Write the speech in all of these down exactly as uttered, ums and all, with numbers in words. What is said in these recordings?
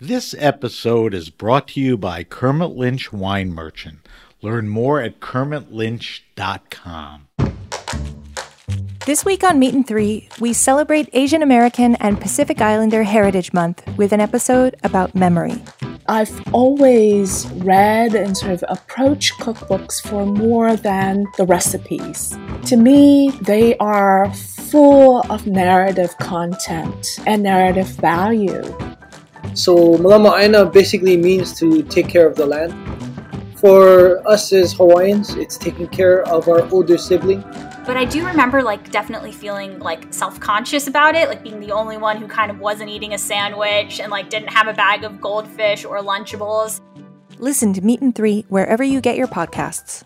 This episode is brought to you by Kermit Lynch Wine Merchant. Learn more at kermit lynch dot com. This week on Meat and Three, we celebrate Asian American and Pacific Islander Heritage Month with an episode about memory. I've always read and sort of approached cookbooks for more than the recipes. To me, they are full of narrative content and narrative value. So Malama Aina basically means to take care of the land. For us as Hawaiians, it's taking care of our older sibling. But I do remember like definitely feeling like self-conscious about it, like being the only one who kind of wasn't eating a sandwich and like didn't have a bag of goldfish or Lunchables. Listen to Meat and Three wherever you get your podcasts.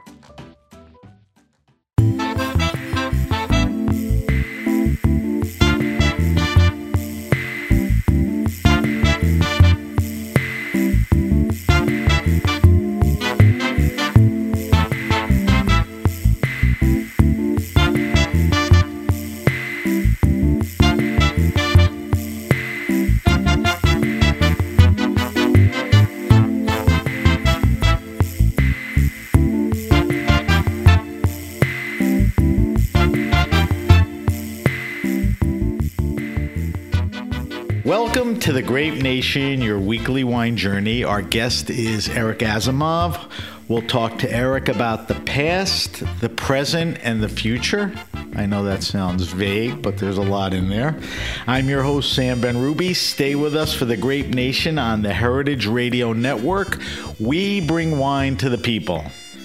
Welcome to the Grape Nation, your weekly wine journey. Our guest is Eric Asimov. We'll talk to Eric about the past, the present, and the future. I know that sounds vague, but there's a lot in there. I'm your host, Sam Ben-Ruby. Stay with us for the Grape Nation on the Heritage Radio Network. We bring wine to the people.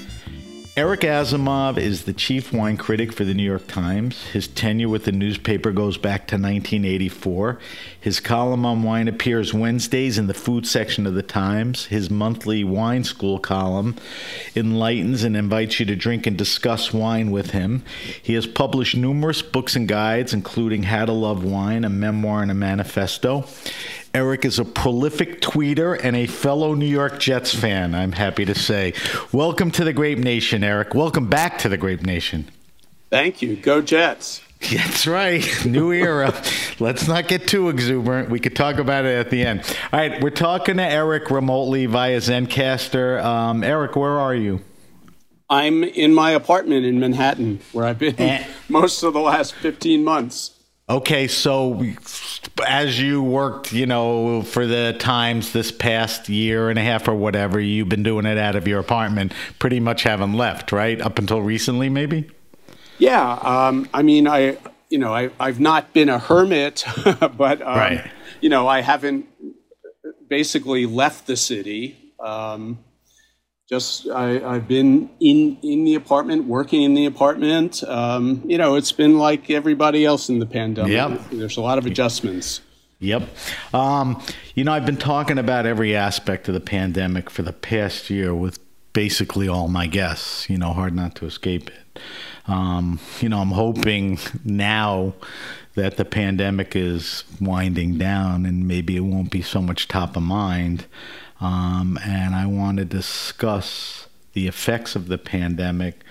Eric Asimov is the chief wine critic for the New York Times. His tenure with the newspaper goes back to nineteen eighty-four. His column on wine appears Wednesdays in the food section of the Times. His monthly wine school column enlightens and invites you to drink and discuss wine with him. He has published numerous books and guides, including How to Love Wine, a memoir and a manifesto. Eric is a prolific tweeter and a fellow New York Jets fan, I'm happy to say. Welcome to the Grape Nation, Eric. Welcome back to the Grape Nation. Thank you. Go Jets. That's right. New era. Let's not get too exuberant. We could talk about it at the end. All right. We're talking to Eric remotely via Zencastr. Um, Eric, where are you? I'm in my apartment in Manhattan, where I've been and- most of the last fifteen months. Okay, so as you worked, you know, for the Times this past year and a half or whatever, you've been doing it out of your apartment, pretty much haven't left, right? Up until recently, maybe? Yeah, um, I mean, I, you know, I, I've not been a hermit, but, um, right. you know, I haven't basically left the city. Um, Just I, I've been in, in the apartment, working in the apartment. Um, you know, it's been like everybody else in the pandemic. Yep. There's a lot of adjustments. Yep. Um, you know, I've been talking about every aspect of the pandemic for the past year with basically all my guests. You know, hard not to escape it. Um, you know, I'm hoping now that the pandemic is winding down and maybe it won't be so much top of mind. Um, and I want to discuss the effects of the pandemic.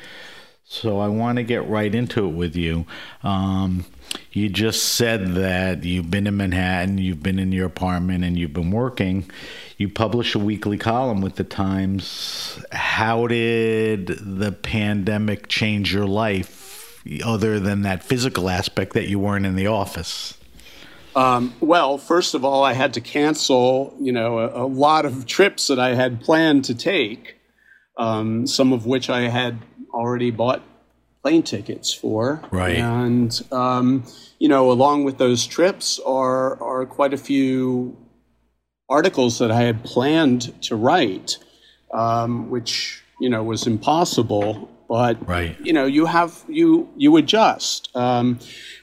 So I want to get right into it with you. Um, you just said that you've been in Manhattan, you've been in your apartment, and you've been working. You publish a weekly column with the Times. How did the pandemic change your life, other than that physical aspect that you weren't in the office? Um, well, first of all, I had to cancel, you know, a, a lot of trips that I had planned to take, um, some of which I had already bought plane tickets for. Right. And, um, you know, along with those trips are, are quite a few articles that I had planned to write, um, which, you know, was impossible. But, right. you know, you have, you, you adjust. Um,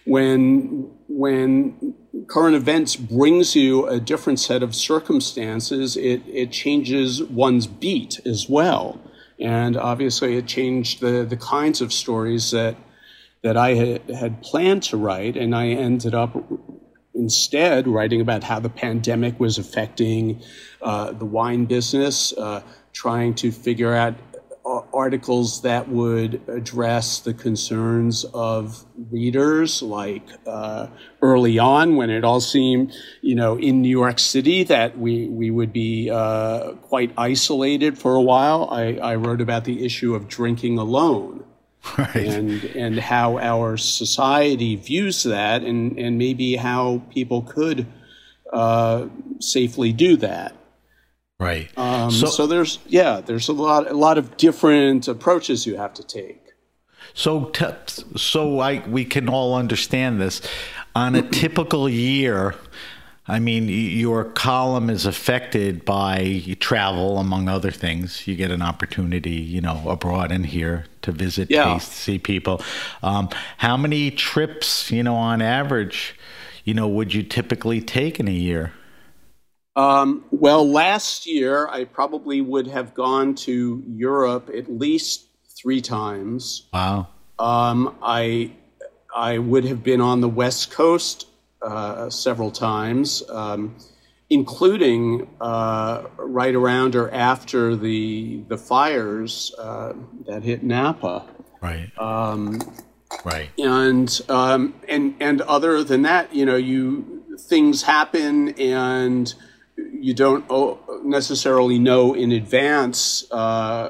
when, when current events brings you a different set of circumstances, it, it changes one's beat as well. And obviously it changed the, the kinds of stories that, that I had, had planned to write. And I ended up instead writing about how the pandemic was affecting uh, the wine business, uh, trying to figure out, articles that would address the concerns of readers, like uh, early on when it all seemed, you know, in New York City that we, we would be uh, quite isolated for a while. I, I wrote about the issue of drinking alone. Right. And and how our society views that, and, and maybe how people could uh, safely do that. Right. Um, so, so there's yeah, there's a lot a lot of different approaches you have to take. So t- so I we can all understand this. On a typical year, I mean, your column is affected by travel, among other things. You get an opportunity, you know, abroad and here to visit, yeah. taste, see people. Um, how many trips, you know, on average, you know, would you typically take in a year? Um, well, last year, I probably would have gone to Europe at least three times. Wow. Um, I I would have been on the West Coast Uh, several times, um, including uh, right around or after the the fires uh, that hit Napa. Right. Um, right. And um, and and other than that, you know, you things happen, and you don't necessarily know in advance uh,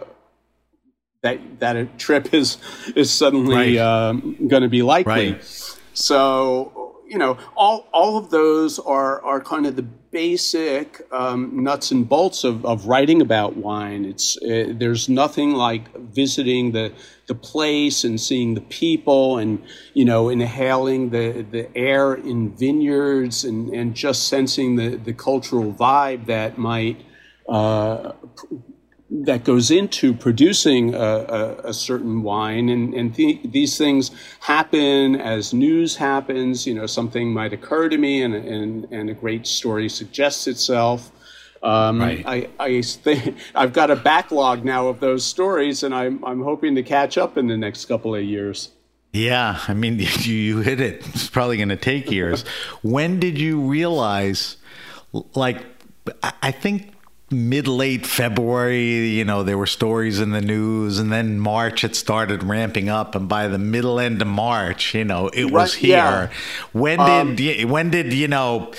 that that a trip is is suddenly right. um, going to be likely. Right. So. You know, all all of those are, are kind of the basic um, nuts and bolts of, of writing about wine. It's uh, there's nothing like visiting the the place and seeing the people, and you know, inhaling the, the air in vineyards, and, and just sensing the, the cultural vibe that might uh, that goes into producing a, a, a certain wine. And, and th- these things happen as news happens. You know, something might occur to me, and, and, and a great story suggests itself. Um, right. I, I think I've got a backlog now of those stories, and I'm, I'm hoping to catch up in the next couple of years. Yeah, I mean, you, you hit it. It's probably going to take years. When did you realize, like, I think mid-late February, you know, there were stories in the news, and then March it started ramping up, and by the middle end of March, you know, it was right, here. Yeah. When um, did when did you know?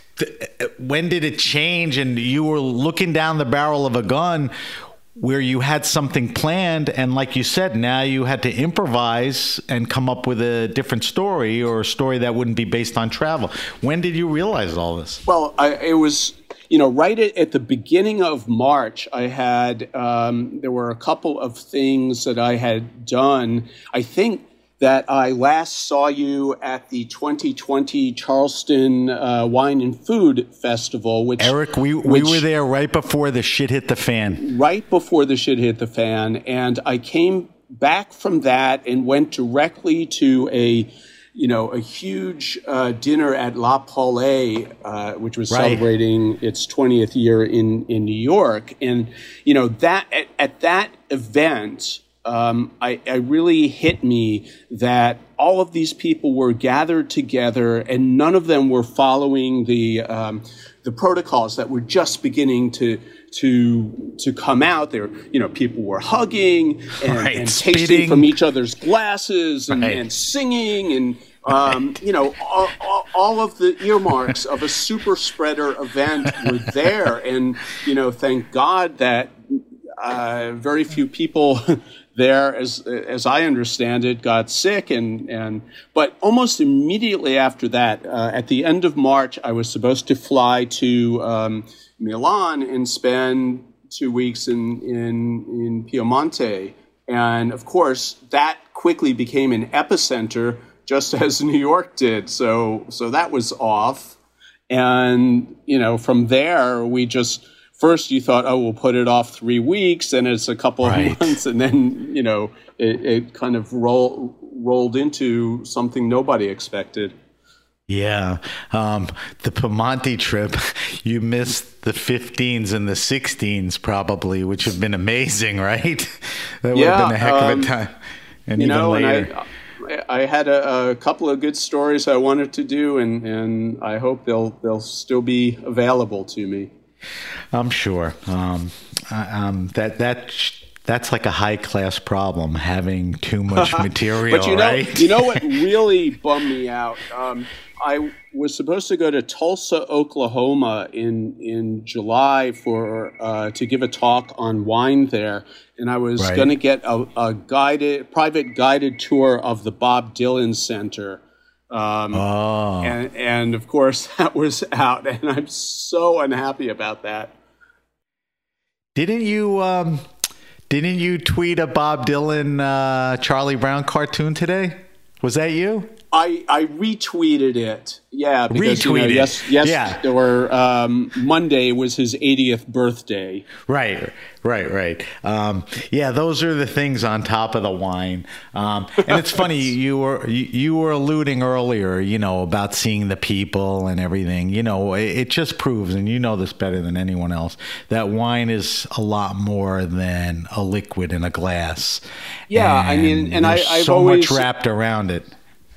When did it change, and you were looking down the barrel of a gun where you had something planned, and like you said, now you had to improvise and come up with a different story, or a story that wouldn't be based on travel. When did you realize all this? Well, I, it was, you know, right at, at the beginning of March, I had, um, there were a couple of things that I had done. I think that I last saw you at the twenty twenty Charleston uh, Wine and Food Festival, which Eric, we, which, we were there right before the shit hit the fan. Right before the shit hit the fan, and I came back from that and went directly to a, you know, a huge uh, dinner at La Paulée, uh, which was right. celebrating its twentieth year in in New York, and you know that at, at that event. Um, I, I really hit me that all of these people were gathered together, and none of them were following the um, the protocols that were just beginning to to to come out. There, you know, people were hugging and, right. and Spitting. tasting from each other's glasses and, right. and singing and. Um, you know, all, all, all of the earmarks of a super spreader event were there, and you know, thank God that uh, very few people there, as as I understand it, got sick, and and but almost immediately after that, uh, at the end of March, I was supposed to fly to um, Milan and spend two weeks in in in Piemonte, and of course that quickly became an epicenter, just as New York did. So so that was off, and you know, from there we just. First, you thought, oh, we'll put it off three weeks, and it's a couple right. of months, and then, you know, it, it kind of roll, rolled into something nobody expected. Yeah. Um, the Piemonte trip, you missed the fifteens and the sixteens probably, which have been amazing, right? That would yeah, have been a heck um, of a time. And you even know, later. And I, I had a, a couple of good stories I wanted to do, and, and I hope they'll they'll still be available to me. I'm sure um, um, that that That's like a high class problem, having too much material, but you know, right? you know what really bummed me out? Um, I was supposed to go to Tulsa, Oklahoma in in July for uh, to give a talk on wine there, and I was Right. going to get a, a guided, private guided tour of the Bob Dylan Center. Um, Oh. and, and of course that was out, and I'm so unhappy about that. Didn't you um, didn't you tweet a Bob Dylan uh, Charlie Brown cartoon today? Was that you? I, I retweeted it. Yeah, because you know, Retweeted. yes, yes, Yeah. or um, Monday was his eightieth birthday. Right, right, right. Um, yeah, those are the things on top of the wine. Um, and it's funny, you were you, you were alluding earlier, you know, about seeing the people and everything. You know, it, it just proves, and you know this better than anyone else, that wine is a lot more than a liquid in a glass. Yeah, I mean, and I- there's I've so always- much wrapped around it.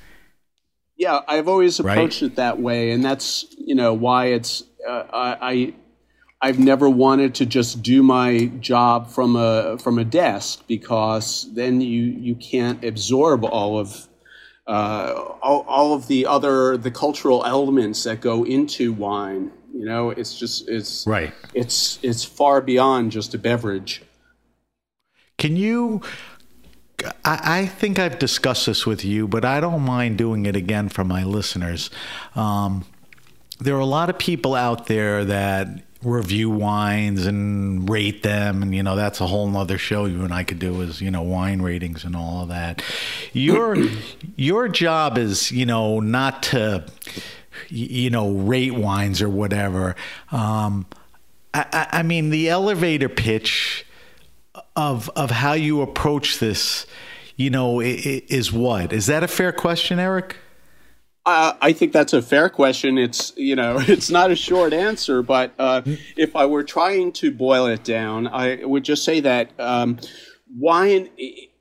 Yeah, I've always Right. approached it that way, and that's you know why it's uh, I, I I've never wanted to just do my job from a from a desk, because then you you can't absorb all of uh, all, all of the other the cultural elements that go into wine. You know, it's just it's Right. it's it's far beyond just a beverage. Can you, I, I think I've discussed this with you, but I don't mind doing it again for my listeners. Um, there are a lot of people out there that review wines and rate them, and you know that's a whole nother show you and I could do, is you know wine ratings and all of that. Your your job is you know not to you know rate wines or whatever. Um, I, I, I mean the elevator pitch of of how you approach this, you know, is what? Is that a fair question, Eric? Uh, I think that's a fair question. It's you know, it's not a short answer, but uh, if I were trying to boil it down, I would just say that um, wine,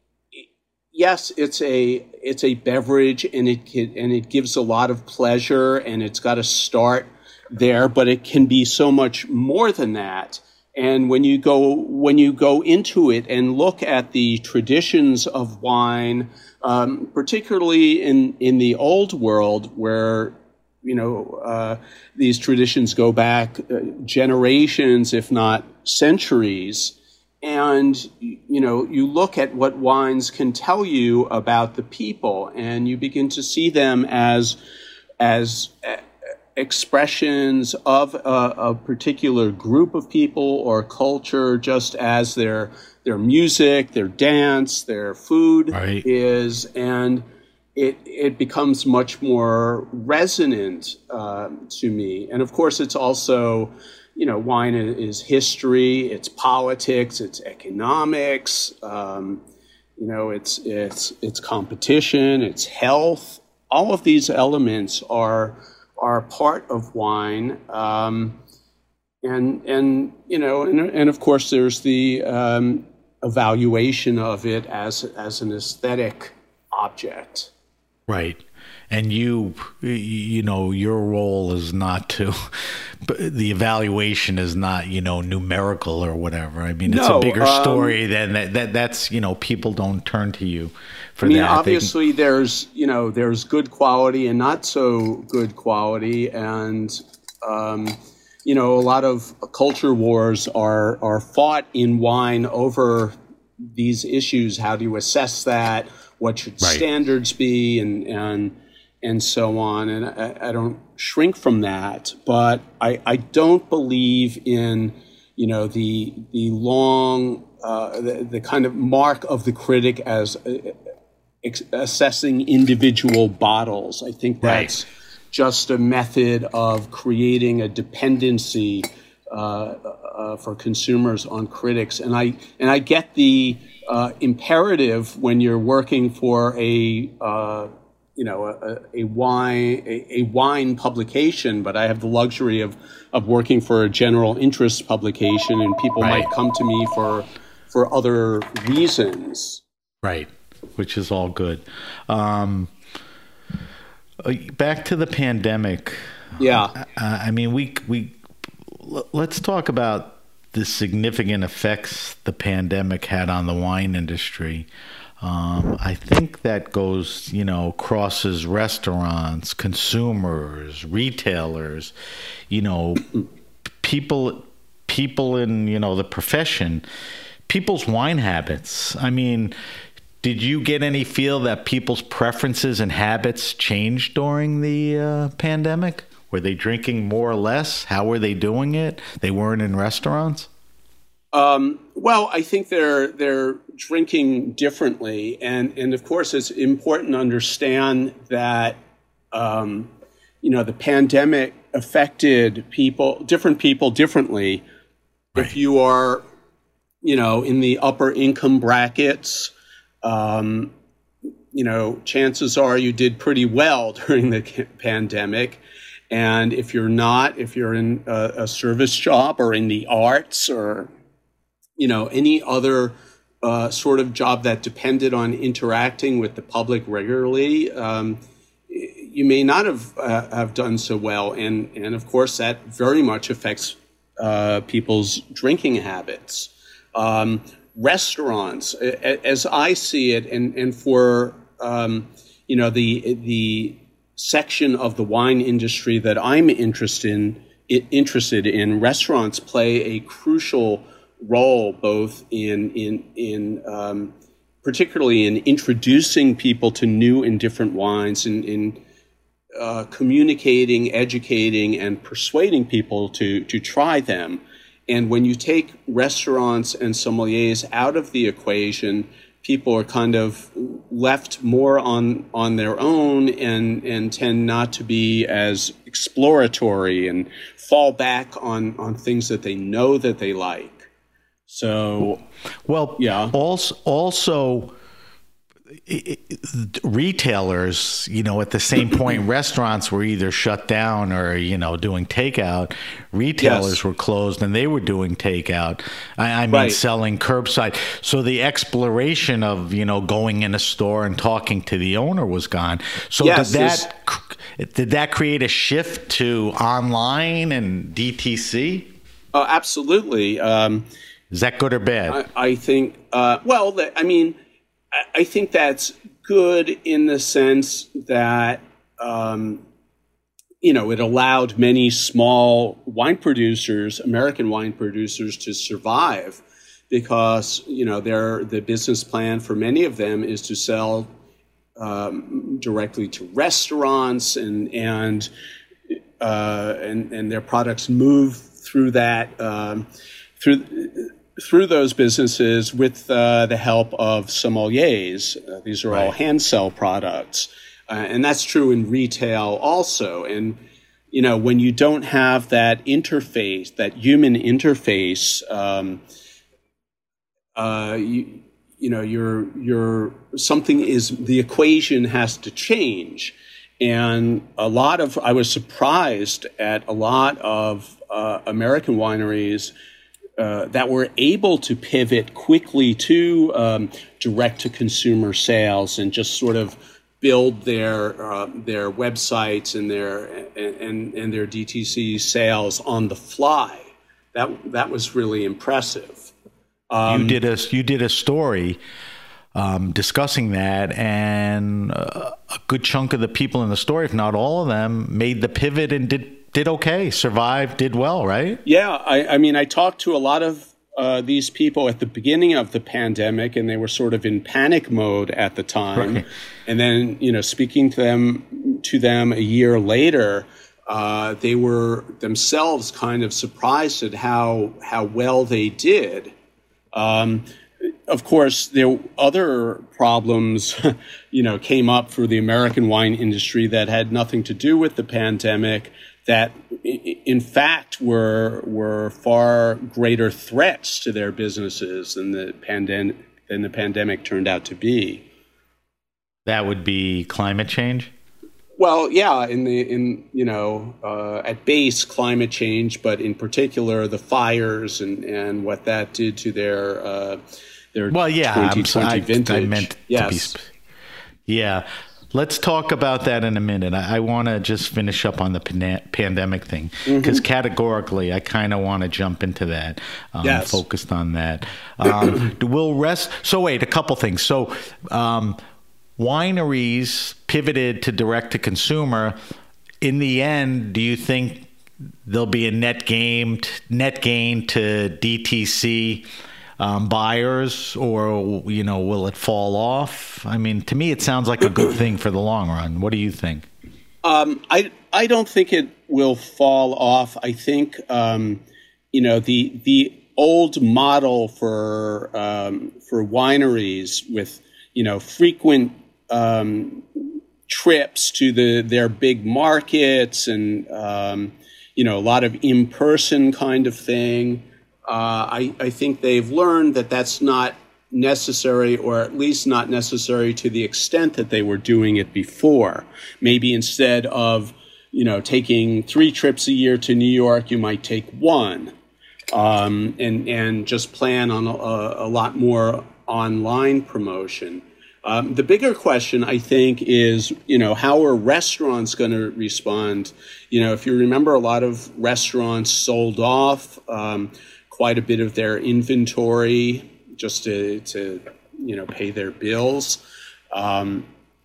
yes, it's a it's a beverage, and it can, and it gives a lot of pleasure, and it's got to start there, but it can be so much more than that. And when you go when you go into it and look at the traditions of wine, um, particularly in, in the old world, where you know uh, these traditions go back uh, generations, if not centuries, and you know you look at what wines can tell you about the people, and you begin to see them as as expressions of a, a particular group of people or culture, just as their their music, their dance, their food Right. is, and it it becomes much more resonant uh, to me. And of course, it's also, you know, wine is history, it's politics, it's economics, um, you know, it's it's it's competition, it's health. All of these elements are. are part of wine, um, and and you know, and, and of course, there's the um, evaluation of it as as an aesthetic object. Right. And you, you know, your role is not to, the evaluation is not, you know, numerical or whatever. I mean, it's No, a bigger um, story than that, that. That's, you know, people don't turn to you for I mean, that. obviously, there's you know, there's good quality and not so good quality, and um, you know, a lot of culture wars are are fought in wine over these issues. How do you assess that? What should Right. standards be, and and and so on. And I, I don't shrink from that, but I, I don't believe in, you know, the the long, uh, the, the kind of mark of the critic as uh, ex- assessing individual bottles. I think that's Right. just a method of creating a dependency uh, uh, for consumers on critics. And I and I get the uh, imperative when you're working for a uh, you know, a, a wine a, a wine publication, but I have the luxury of of working for a general interest publication, and people Right. might come to me for for other reasons. Right. Which is all good. Um, uh, back to the pandemic. Yeah. Uh, I mean, we we l- let's talk about the significant effects the pandemic had on the wine industry. Um, I think that goes, you know, crosses restaurants, consumers, retailers, you know, people, people in, you know, the profession, people's wine habits. I mean, did you get any feel that people's preferences and habits changed during the uh, pandemic? Were they drinking more or less? How were they doing it? They weren't in restaurants? Um, well, I think they're they're drinking differently, and and of course, it's important to understand that um, you know the pandemic affected people, different people, differently. Right. If you are, you know, in the upper income brackets, um, you know, chances are you did pretty well during the pandemic. And if you're not, if you're in a, a service job or in the arts or, you know, any other uh, sort of job that depended on interacting with the public regularly, um, you may not have uh, have done so well. And, and of course, that very much affects uh, people's drinking habits. Um, restaurants, as I see it, and, and for, um, you know, the the section of the wine industry that I'm interested in, interested in, restaurants play a crucial role both in in in um, particularly in introducing people to new and different wines, and in uh, communicating, educating, and persuading people to to try them. And when you take restaurants and sommeliers out of the equation, people are kind of left more on, on their own and, and tend not to be as exploratory and fall back on, on things that they know that they like. So, well, yeah. Also, also it, it, retailers, you know, at the same point, restaurants were either shut down or, you know, doing takeout. Retailers yes. were closed and they were doing takeout. I, I mean, right. selling curbside. So the exploration of, you know, going in a store and talking to the owner was gone. So yes, did that did that create a shift to online and D T C? Oh, absolutely. Um, Is that good or bad? I, I think, uh, well, the, I mean, I think that's good in the sense that, um, you know, it allowed many small wine producers, American wine producers, to survive because, you know, their the business plan for many of them is to sell um, directly to restaurants, and and uh, and and their products move through that um, through. through those businesses with uh, the help of sommeliers. Uh, these are right. all hand sell products. Uh, and that's true in retail also. And, you know, when you don't have that interface, that human interface, um, uh, you, you know, you're, you're, something is, the equation has to change. And a lot of, I was surprised at a lot of uh, American wineries Uh, that were able to pivot quickly to um, direct-to-consumer sales and just sort of build their uh, their websites and their and and their D T C sales on the fly. That that was really impressive. Um, you did a you did a story um, discussing that, and uh, a good chunk of the people in the story, if not all of them, made the pivot and did. Did okay, survived, did well, right? Yeah, I, I mean, I talked to a lot of uh, these people at the beginning of the pandemic, and they were sort of in panic mode at the time. Right. And then, you know, speaking to them to them a year later, uh, they were themselves kind of surprised at how how well they did. Um, of course, there other problems, you know, came up for the American wine industry that had nothing to do with the pandemic, that in fact were were far greater threats to their businesses than the pandemic than the pandemic turned out to be. That would be climate change? Well, yeah, in the in you know uh, at base climate change, but in particular the fires and, and what that did to their uh, their well, yeah, twenty twenty I, vintage. I meant yes, to be, yeah. Let's talk about that in a minute. I, I want to just finish up on the pan- pandemic thing because mm-hmm. categorically, I kind of want to jump into that. Um, yes. Focused on that. Um, will rest. So wait, a couple things. So um, wineries pivoted to direct to consumer. In the end, do you think there'll be a net gain, net gain to D T C um, buyers, or you know, will it fall off? I mean, to me, it sounds like a good thing for the long run. What do you think? Um, I I don't think it will fall off. I think um, you know the the old model for um, for wineries with you know frequent um, trips to the their big markets and um, you know a lot of in-person kind of thing. Uh, I, I think they've learned that that's not necessary, or at least not necessary to the extent that they were doing it before. Maybe instead of, you know, taking three trips a year to New York, you might take one, um, and and just plan on a, a lot more online promotion. Um, the bigger question, I think, is, you know, how are restaurants going to respond? You know, if you remember, a lot of restaurants sold off um, quite a bit of their inventory just to, to you know, pay their bills. Um,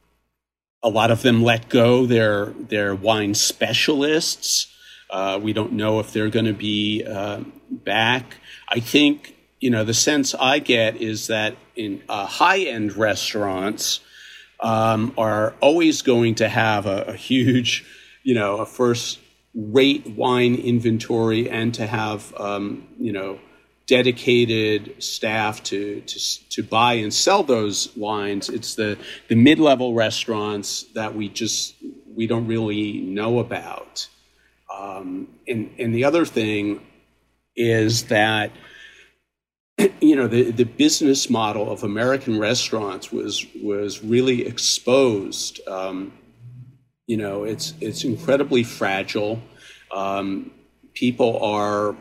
a lot of them let go their their wine specialists. Uh, we don't know if they're going to be uh, back. I think, you know, the sense I get is that in uh, high-end restaurants um, are always going to have a, a huge, you know, a first-rate wine inventory, and to have, um, you know, dedicated staff to, to to buy and sell those wines. It's the the mid-level restaurants that we just we don't really know about. Um, and and the other thing is that, you know, the, the business model of American restaurants was was really exposed. Um, you know, it's it's incredibly fragile. Um, people are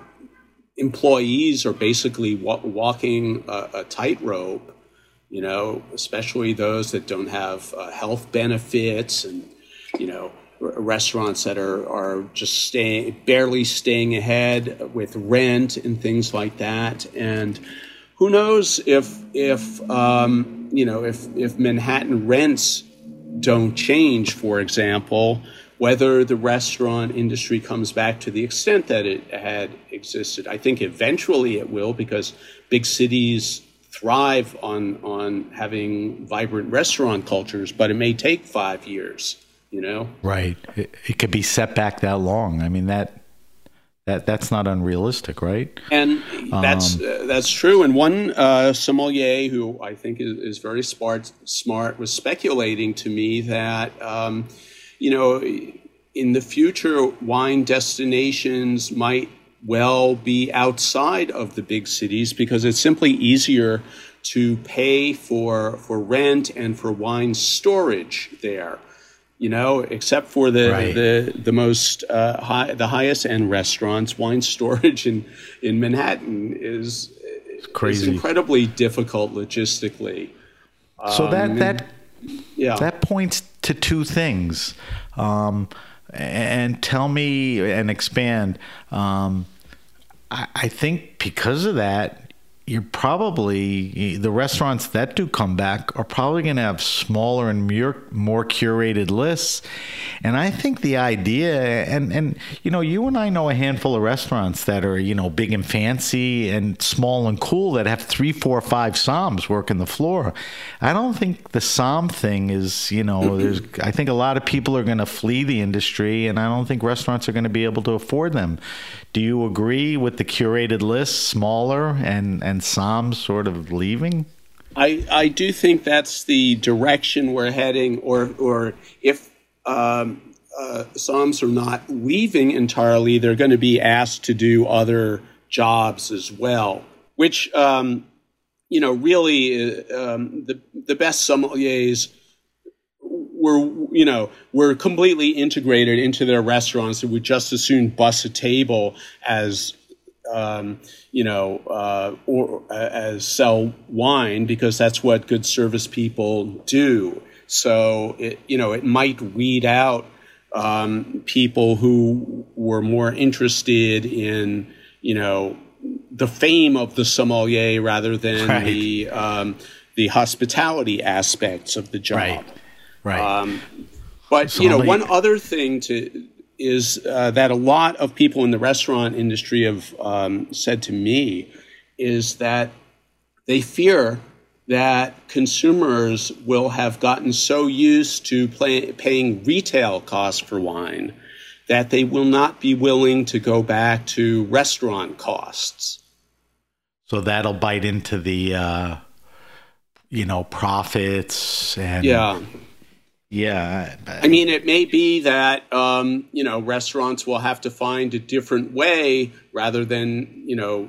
employees are basically wa- walking a, a tightrope. You know, especially those that don't have uh, health benefits, and you know, r- restaurants that are are just staying barely staying ahead with rent and things like that. And who knows if if um, you know if if Manhattan rents don't change, for example, whether the restaurant industry comes back to the extent that it had existed. I think eventually it will, because big cities thrive on on having vibrant restaurant cultures, but it may take five years, you know? Right. It, it could be set back that long. I mean, that that that's not unrealistic, right? And that's um, uh, that's true. And one uh, sommelier who I think is, is very smart, smart was speculating to me that, um, you know, in the future, wine destinations might well be outside of the big cities, because it's simply easier to pay for for rent and for wine storage there. You know, except for the right. the the most uh, high, the highest end restaurants, wine storage in, in Manhattan is, crazy. is incredibly difficult logistically. So um, that that yeah. that points to two things. Um, and tell me and expand. Um, I, I think because of that, you're probably, the restaurants that do come back are probably going to have smaller and more, more curated lists. And I think the idea, and, and, you know, you and I know a handful of restaurants that are, you know, big and fancy and small and cool that have three, four, five somms working the floor. I don't think the somm thing is, you know, there's, I think a lot of people are going to flee the industry, and I don't think restaurants are going to be able to afford them. Do you agree with the curated lists, smaller and, and somms sort of leaving? I, I do think that's the direction we're heading, or or if um, uh, somms are not leaving entirely, they're going to be asked to do other jobs as well, which, um, you know, really uh, um, the, the best sommeliers were, you know, were completely integrated into their restaurants and would just as soon bus a table as, um, you know, uh, or uh, as sell wine, because that's what good service people do. So, it, you know, it might weed out um, people who were more interested in, you know, the fame of the sommelier rather than right. the um, the hospitality aspects of the job. Right. Right. Um, but, sommelier. you know, one other thing to is uh, that a lot of people in the restaurant industry have um, said to me is that they fear that consumers will have gotten so used to play, paying retail costs for wine that they will not be willing to go back to restaurant costs. So that'll bite into the, uh, you know, profits and yeah, yeah. I mean, it may be that um, you know restaurants will have to find a different way rather than you know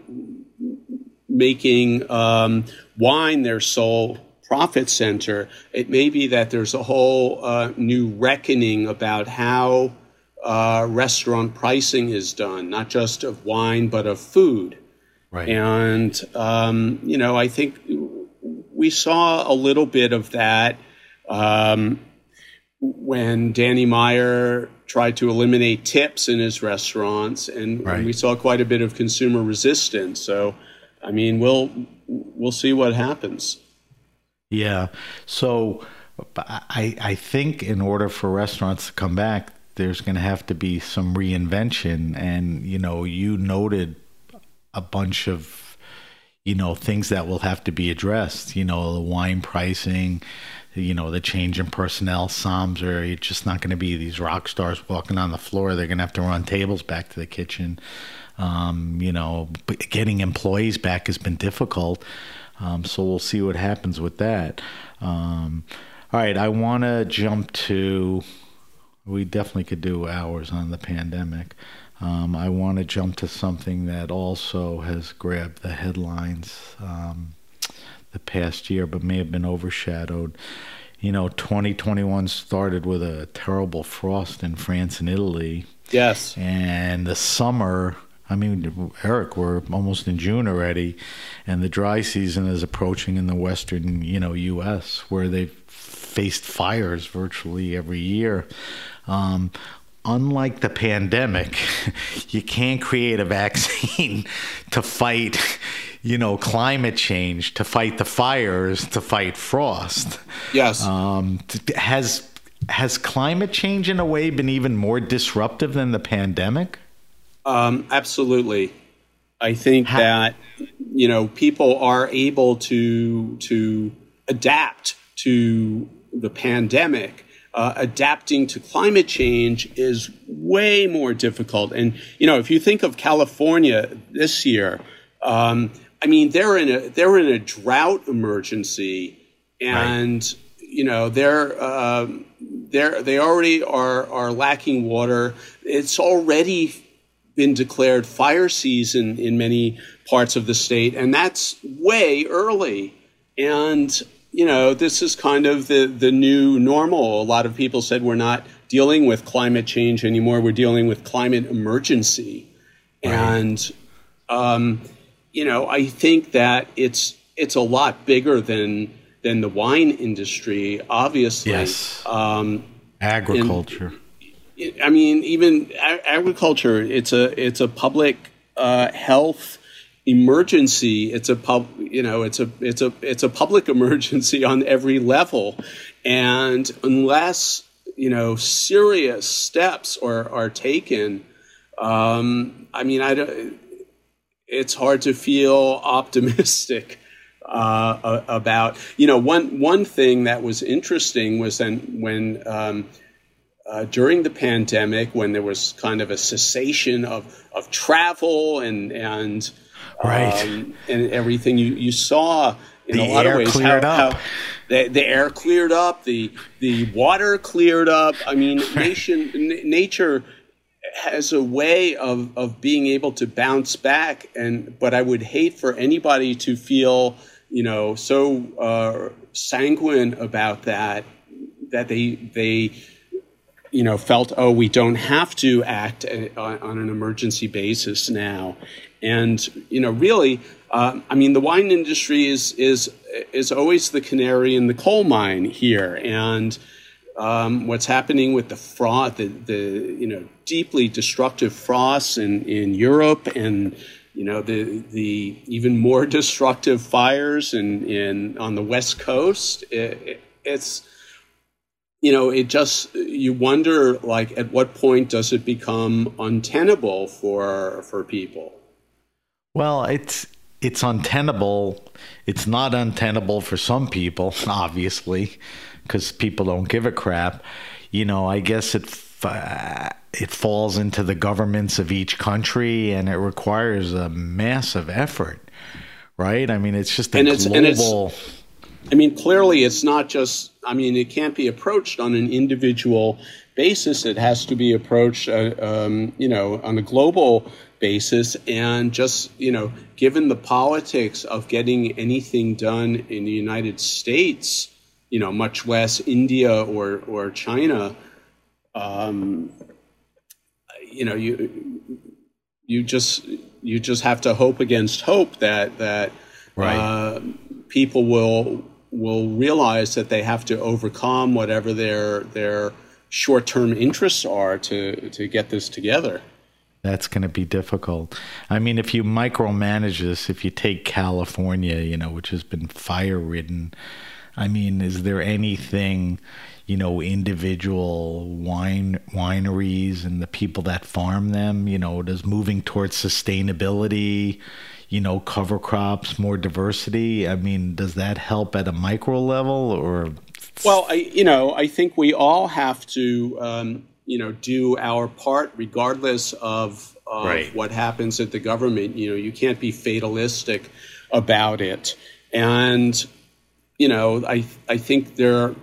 making um, wine their sole profit center. It may be that there's a whole uh, new reckoning about how uh, restaurant pricing is done, not just of wine but of food. Right. And um, you know, I think we saw a little bit of that um, when Danny Meyer tried to eliminate tips in his restaurants, and right. we saw quite a bit of consumer resistance. So, I mean, we'll we'll see what happens. Yeah. So, I I think in order for restaurants to come back, there's going to have to be some reinvention, and you know, you noted a bunch of, you know, things that will have to be addressed, you know, the wine pricing, you know, the change in personnel. Somms are just not going to be these rock stars walking on the floor. They're going to have to run tables back to the kitchen. Um, you know, getting employees back has been difficult. Um, so we'll see what happens with that. Um, all right. I want to jump to, we definitely could do hours on the pandemic. Um, I want to jump to something that also has grabbed the headlines um, the past year, but may have been overshadowed. You know, twenty twenty-one started with a terrible frost in France and Italy. Yes. And the summer, I mean, Eric, we're almost in June already, and the dry season is approaching in the western, you know, U S, where they've faced fires virtually every year. Um, Unlike the pandemic, you can't create a vaccine to fight, you know, climate change, to fight the fires, to fight frost. Yes. Um, has has climate change in a way been even more disruptive than the pandemic? Um, absolutely. I think How- that, you know, people are able to to adapt to the pandemic. Uh, adapting to climate change is way more difficult. And, you know, if you think of California this year, um, I mean, they're in a they're in a drought emergency, and right. you know they're um, they're they already are are lacking water. It's already been declared fire season in many parts of the state, and that's way early. And you know, this is kind of the, the new normal. A lot of people said we're not dealing with climate change anymore. We're dealing with climate emergency. Right. And, um, you know, I think that it's it's a lot bigger than than the wine industry, obviously. Yes. Um, agriculture. And, I mean, even a- agriculture, it's a it's a public uh, health emergency. It's a pub, you know, it's a it's a it's a public emergency on every level, and unless you know serious steps are are taken, um, I mean, I don't, it's hard to feel optimistic uh, about. You know, one one thing that was interesting was then when. Um, Uh, during the pandemic, when there was kind of a cessation of, of travel and and right. um, and everything, you, you saw in the a lot air of ways cleared how, up. how the, the air cleared up, the the water cleared up. I mean, nation, n- nature has a way of, of being able to bounce back, and but I would hate for anybody to feel you know so uh, sanguine about that that they they. you know, felt, oh, we don't have to act on, on an emergency basis now. And, you know, really, uh, I mean, the wine industry is is is always the canary in the coal mine here. And um, what's happening with the frost, the, the you know, deeply destructive frosts in, in Europe, and, you know, the the even more destructive fires in, in on the West Coast, it, it, it's, you know, it just, you wonder, like, at what point does it become untenable for for people? Well, it's it's untenable. It's not untenable for some people, obviously, because people don't give a crap. You know, I guess it uh, it falls into the governments of each country, and it requires a massive effort, right? I mean, it's just a and it's, global. And it's, I mean, clearly, it's not just. I mean, it can't be approached on an individual basis. It has to be approached, uh, um, you know, on a global basis. And just, you know, given the politics of getting anything done in the United States, you know, much less India or or China, um, you know, you you just you just have to hope against hope that that right. uh, people will will realize that they have to overcome whatever their their short-term interests are to to get this together. That's going to be difficult. I mean, if you micromanage this, if you take California, you know, which has been fire-ridden, I mean, is there anything, you know, individual wine wineries and the people that farm them, you know, does moving towards sustainability, you know, cover crops, more diversity, I mean, does that help at a micro level or? Well, I, you know, I think we all have to, um, you know, do our part regardless of, of right. what happens at the government. You know, you can't be fatalistic about it. And, you know, I I think there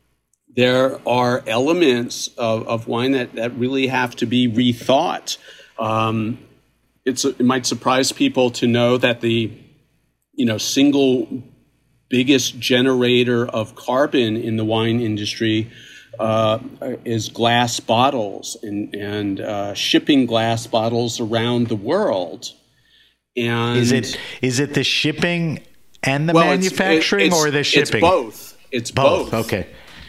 there are elements of, of wine that, that really have to be rethought. Um, it's it might surprise people to know that the, you know, single biggest generator of carbon in the wine industry uh, is glass bottles and and uh, shipping glass bottles around the world. And is it is it the shipping and the well, manufacturing, it's, it's, or the shipping? It's both. It's both. both. Okay.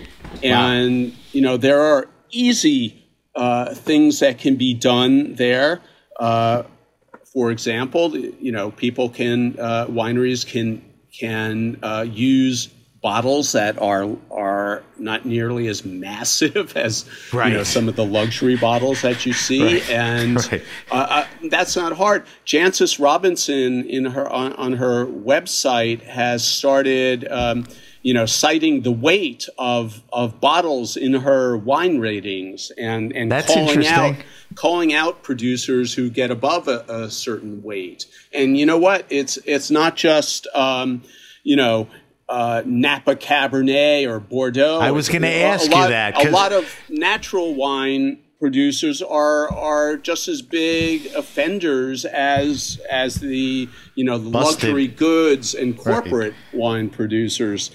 And wow. you know, there are easy uh, things that can be done there. Uh, for example, you know, people can uh, wineries can can uh, use bottles that are are not nearly as massive as right. you know, some of the luxury bottles that you see, right. and right. Uh, uh, that's not hard. Jancis Robinson in her on, on her website has started, um, you know, citing the weight of of bottles in her wine ratings and and that's calling out calling out producers who get above a, a certain weight. And you know what? It's it's not just um, you know. Uh, Napa Cabernet or Bordeaux. I was going to ask lot, you that. A lot of natural wine producers are are just as big offenders as as the you know the Busted. luxury goods and corporate right. wine producers.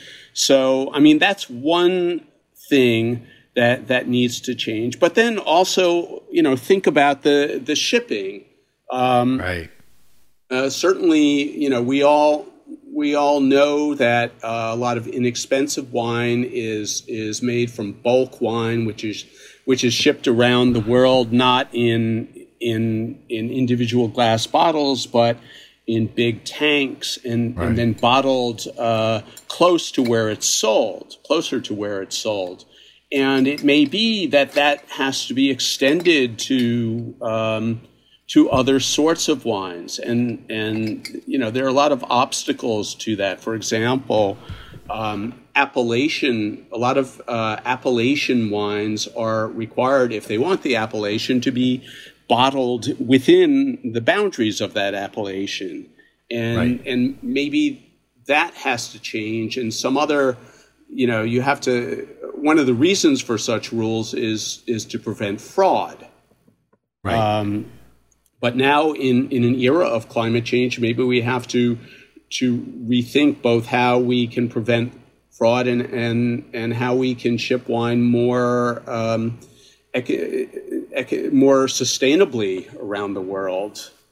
So I mean that's one thing that that needs to change. But then also you know think about the the shipping. Um, right. Uh, certainly, you know we all. We all know that uh, a lot of inexpensive wine is is made from bulk wine, which is which is shipped around the world, not in in in individual glass bottles, but in big tanks, and, right. and then bottled uh, close to where it's sold, closer to where it's sold. And it may be that that has to be extended to um, to other sorts of wines. And, and, you know, there are a lot of obstacles to that. For example, um, appellation, a lot of uh, appellation wines are required, if they want the appellation, to be bottled within the boundaries of that appellation. And, right. and maybe that has to change. And some other, you know, you have to, one of the reasons for such rules is, is to prevent fraud. Right. Um, But now, in, in an era of climate change, maybe we have to to rethink both how we can prevent fraud and and, and how we can ship wine more um, ec- ec- more sustainably around the world.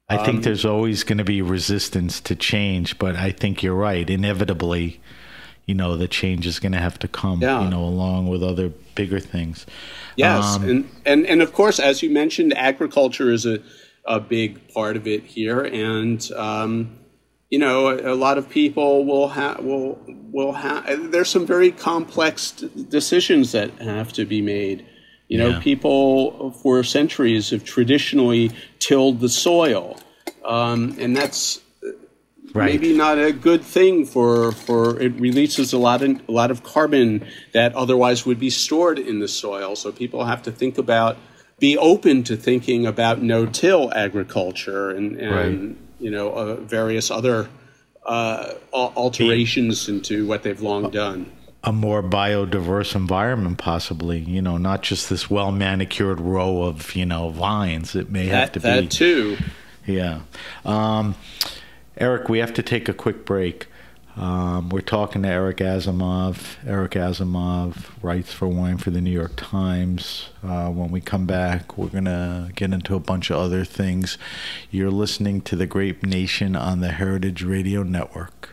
I think Um, there's always going to be resistance to change, but I think you're right. Inevitably, you know, the change is going to have to come, Yeah. you know, along with other bigger things. Yes, Um, and, and and of course, as you mentioned, agriculture is a, a big part of it here, and um, you know, a, a lot of people will have will will have. There's some very complex d- decisions that have to be made. You know, Yeah. people for centuries have traditionally tilled the soil, um, and that's Right. maybe not a good thing for for it releases a lot of a lot of carbon that otherwise would be stored in the soil. So people have to think about, be open to thinking about no-till agriculture and, and Right. you know uh, various other uh, al- alterations into what they've long done. A more biodiverse environment, possibly, you know, not just this well-manicured row of, you know, vines. It may have That to that be. too. Yeah. Um, Eric, we have to take a quick break. Um, we're talking to Eric Asimov. Eric Asimov writes for Wine for the New York Times. Uh, when we come back, we're going to get into a bunch of other things. You're listening to The Grape Nation on the Heritage Radio Network.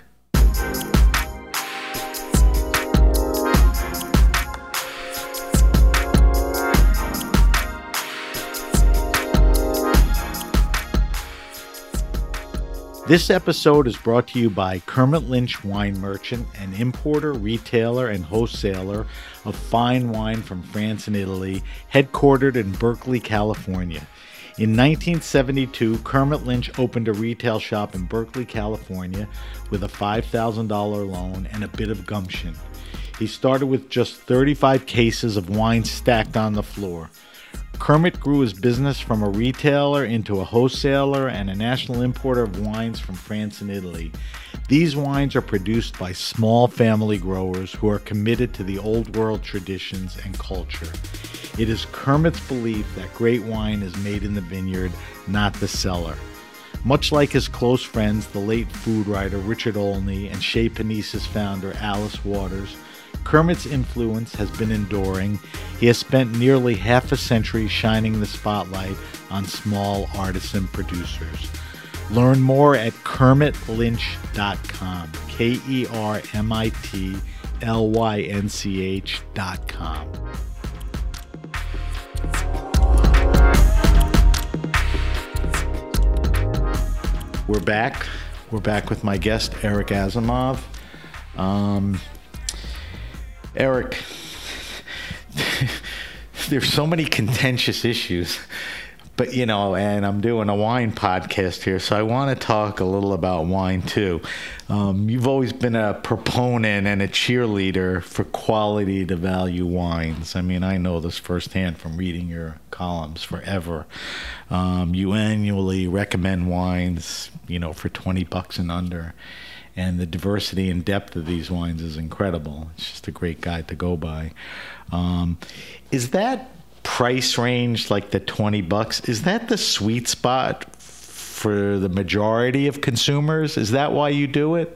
This episode is brought to you by Kermit Lynch Wine Merchant, an importer, retailer, and wholesaler of fine wine from France and Italy, headquartered in Berkeley, California. In nineteen seventy-two, Kermit Lynch opened a retail shop in Berkeley, California, with a five thousand dollars loan and a bit of gumption. He started with just thirty-five cases of wine stacked on the floor. Kermit grew his business from a retailer into a wholesaler and a national importer of wines from France and Italy. These wines are produced by small family growers who are committed to the old world traditions and culture. It is Kermit's belief that great wine is made in the vineyard, not the cellar. Much like his close friends, the late food writer Richard Olney and Chez Panisse founder Alice Waters, Kermit's influence has been enduring. He has spent nearly half a century shining the spotlight on small artisan producers. Learn more at kermit lynch dot com. K E R M I T L Y N C H dot com. We're back. We're back with my guest, Eric Asimov. Um, Eric, there's so many contentious issues, but, you know, and I'm doing a wine podcast here, so I want to talk a little about wine, too. Um, you've always been a proponent and a cheerleader for quality to value wines. I mean, I know this firsthand from reading your columns forever. Um, you annually recommend wines, you know, for twenty bucks and under. And the diversity and depth of these wines is incredible. It's just a great guide to go by. Um, is that price range, like the twenty bucks, is that the sweet spot for the majority of consumers? Is that why you do it?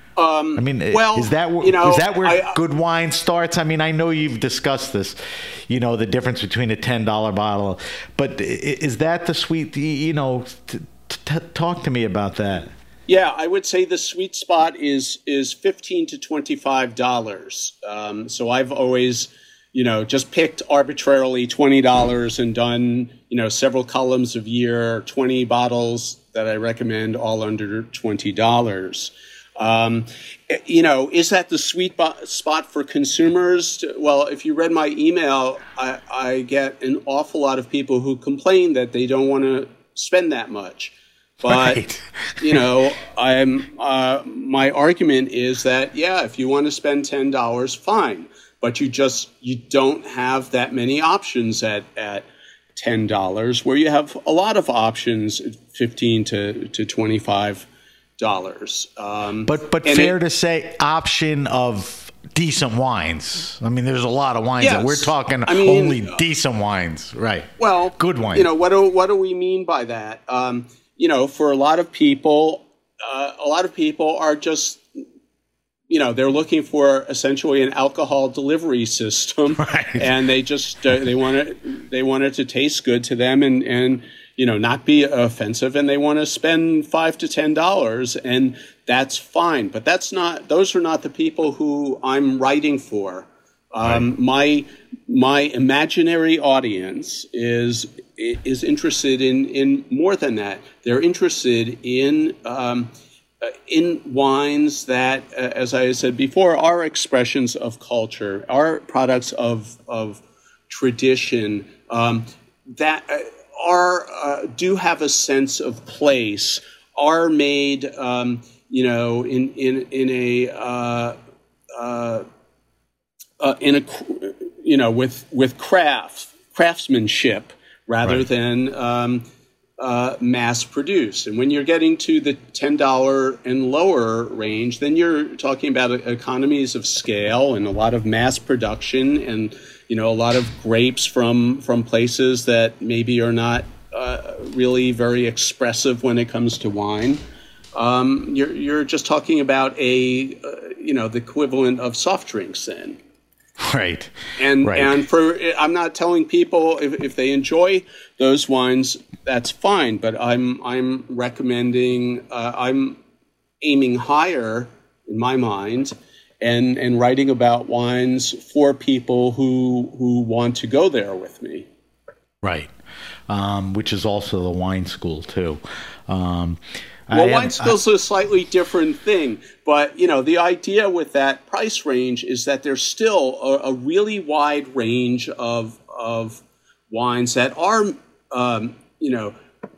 Um, I mean, well, is that, you know, is that where I, good wine starts? I mean, I know you've discussed this, you know, the difference between a ten dollar bottle, but is that the sweet, you know, t- t- talk to me about that. Yeah, I would say the sweet spot is is fifteen to twenty-five dollars. Um, so I've always, you know, just picked arbitrarily twenty dollars and done, you know, several columns of year, twenty bottles that I recommend, all under twenty dollars. Um, you know, is that the sweet bo- spot for consumers? Well, if you read my email, I, I get an awful lot of people who complain that they don't want to spend that much. But, right. you know, I'm uh, my argument is that, yeah, if you want to spend ten dollars, fine. But you just you don't have that many options at, at ten dollars, where you have a lot of options at fifteen to, to twenty-five dollars. Um, but but fair it, to say, option of decent wines. I mean, there's a lot of wines yes. that we're talking I mean, only decent wines, right? Well, good wine. You know, what do what do we mean by that? Um, you know, for a lot of people, uh, a lot of people are just, you know, they're looking for essentially an alcohol delivery system, right. and they just uh, they want it they want it to taste good to them, and and you know, not be offensive, and they want to spend five to ten dollars, and that's fine. But that's not; those are not the people who I'm writing for. Um, right. My my imaginary audience is is interested in in more than that. They're interested in um, in wines that, uh, as I said before, are expressions of culture, are products of of tradition um, that. Uh, are uh, do have a sense of place, are made, um, you know, in in in a uh, uh, uh, in a you know with with craft craftsmanship rather right. than um, uh, mass produced. And when you're getting to the ten dollar and lower range, then you're talking about economies of scale and a lot of mass production and. You know, a lot of grapes from, from places that maybe are not uh, really very expressive when it comes to wine. Um, you're you're just talking about a uh, you know the equivalent of soft drinks then. Right. And right. and for I'm not telling people if, if they enjoy those wines, that's fine. But I'm I'm recommending uh, I'm aiming higher in my mind. And, and writing about wines for people who who want to go there with me. Right, um, which is also the wine school, too. Um, well, I wine have, school's I, a slightly different thing. But, you know, the idea with that price range is that there's still a, a really wide range of, of wines that are, um, you know,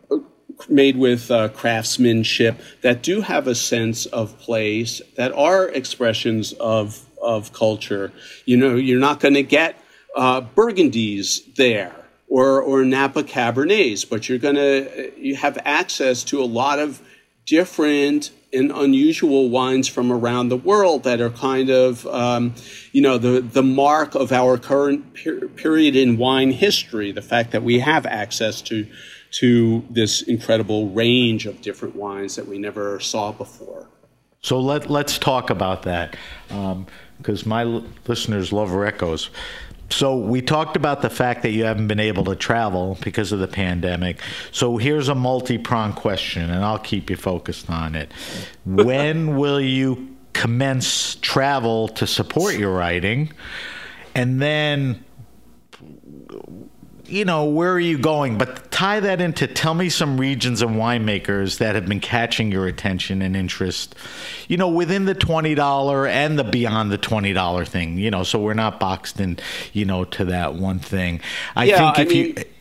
made with uh, craftsmanship that do have a sense of place, that are expressions of of culture. You know, you're not going to get uh, Burgundies there or or Napa Cabernets, but you're going to you have access to a lot of different and unusual wines from around the world that are kind of, um, you know, the, the mark of our current per- period in wine history, the fact that we have access to to this incredible range of different wines that we never saw before. So let, let's talk about that, because um, my l- listeners love recos. So we talked about the fact that you haven't been able to travel because of the pandemic. So here's a multi-pronged question, and I'll keep you focused on it. When will you commence travel to support your writing? And then, you know, where are you going? But tie that into, tell me some regions and winemakers that have been catching your attention and interest, you know, within the twenty dollars and the beyond the twenty dollars thing, you know, so we're not boxed in, you know, to that one thing. I yeah, think if I mean, you...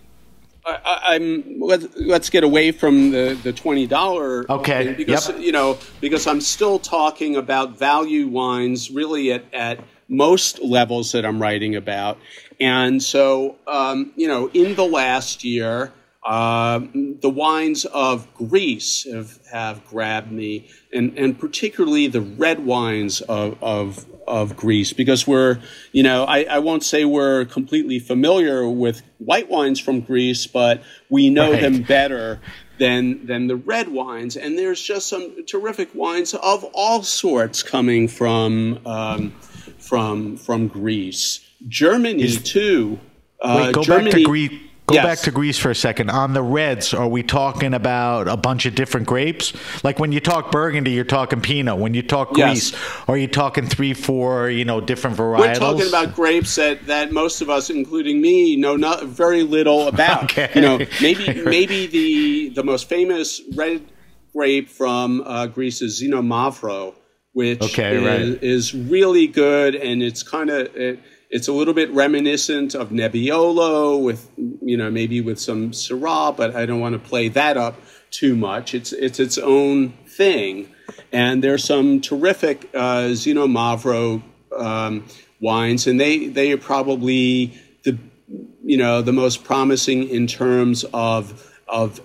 I, I'm let's, let's get away from the, the twenty dollars okay. thing because, yep. you know, because I'm still talking about value wines really at, at most levels that I'm writing about. And so, um, you know, in the last year, uh, the wines of Greece have, have grabbed me, and, and particularly the red wines of, of, of Greece, because we're, you know, I, I won't say we're completely familiar with white wines from Greece, but we know right. them better than than the red wines. And there's just some terrific wines of all sorts coming from um, from from Greece. Germany Is, too. Uh, wait, go Germany, back to Greece. Go yes. back to Greece for a second. On the reds, are we talking about a bunch of different grapes? Like when you talk Burgundy, you're talking Pinot. When you talk Greece, yes. are you talking three, four, you know, different varietals? We're talking about grapes that, that most of us, including me, know not very little about. Okay. You know, maybe maybe the the most famous red grape from uh, Greece is Zinno Mavro, which okay, is, right. is really good, and it's kind of it, it's a little bit reminiscent of Nebbiolo with, you know, maybe with some Syrah, but I don't want to play that up too much. It's it's its own thing, and there's some terrific uh, Zinno Mavro um, wines, and they they are probably the you know the most promising in terms of. of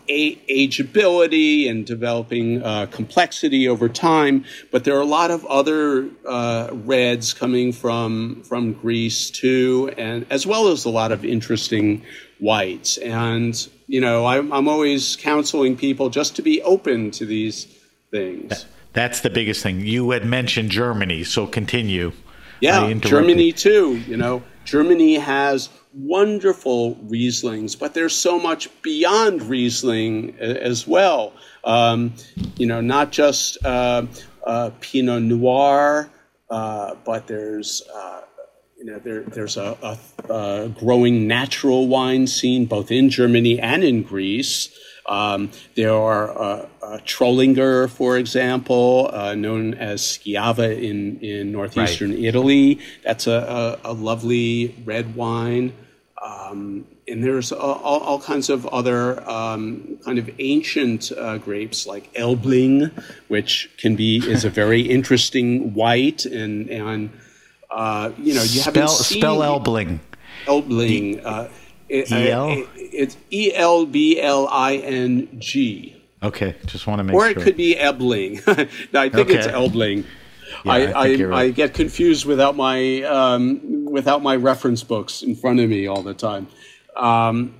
ageability and developing uh, complexity over time. But there are a lot of other uh, reds coming from from Greece too, and as well as a lot of interesting whites. And, you know, I'm, I'm always counseling people just to be open to these things. That's the biggest thing. You had mentioned Germany, so continue. Yeah, Germany too, you know. Germany has wonderful Rieslings, but there's so much beyond Riesling as well. Um, you know, not just uh, uh, Pinot Noir, uh, but there's uh, you know there there's a, a, a growing natural wine scene both in Germany and in Greece. Um, there are uh, uh, Trollinger, for example, uh, known as Schiava in, in northeastern right. Italy. That's a, a, a lovely red wine. Um, and there's all, all kinds of other um, kind of ancient uh, grapes like Elbling, which can be is a very interesting white. And, and uh, you know, you spell, haven't seen... Spell Elbling. Elbling. Uh, It, E L? it, it's E L B L I N G. Okay, just want to make or sure. Or it could be Ebling. No, I think okay. it's Elbling. Yeah, I, I, I, right. I get confused without my um, without my reference books in front of me all the time. Um,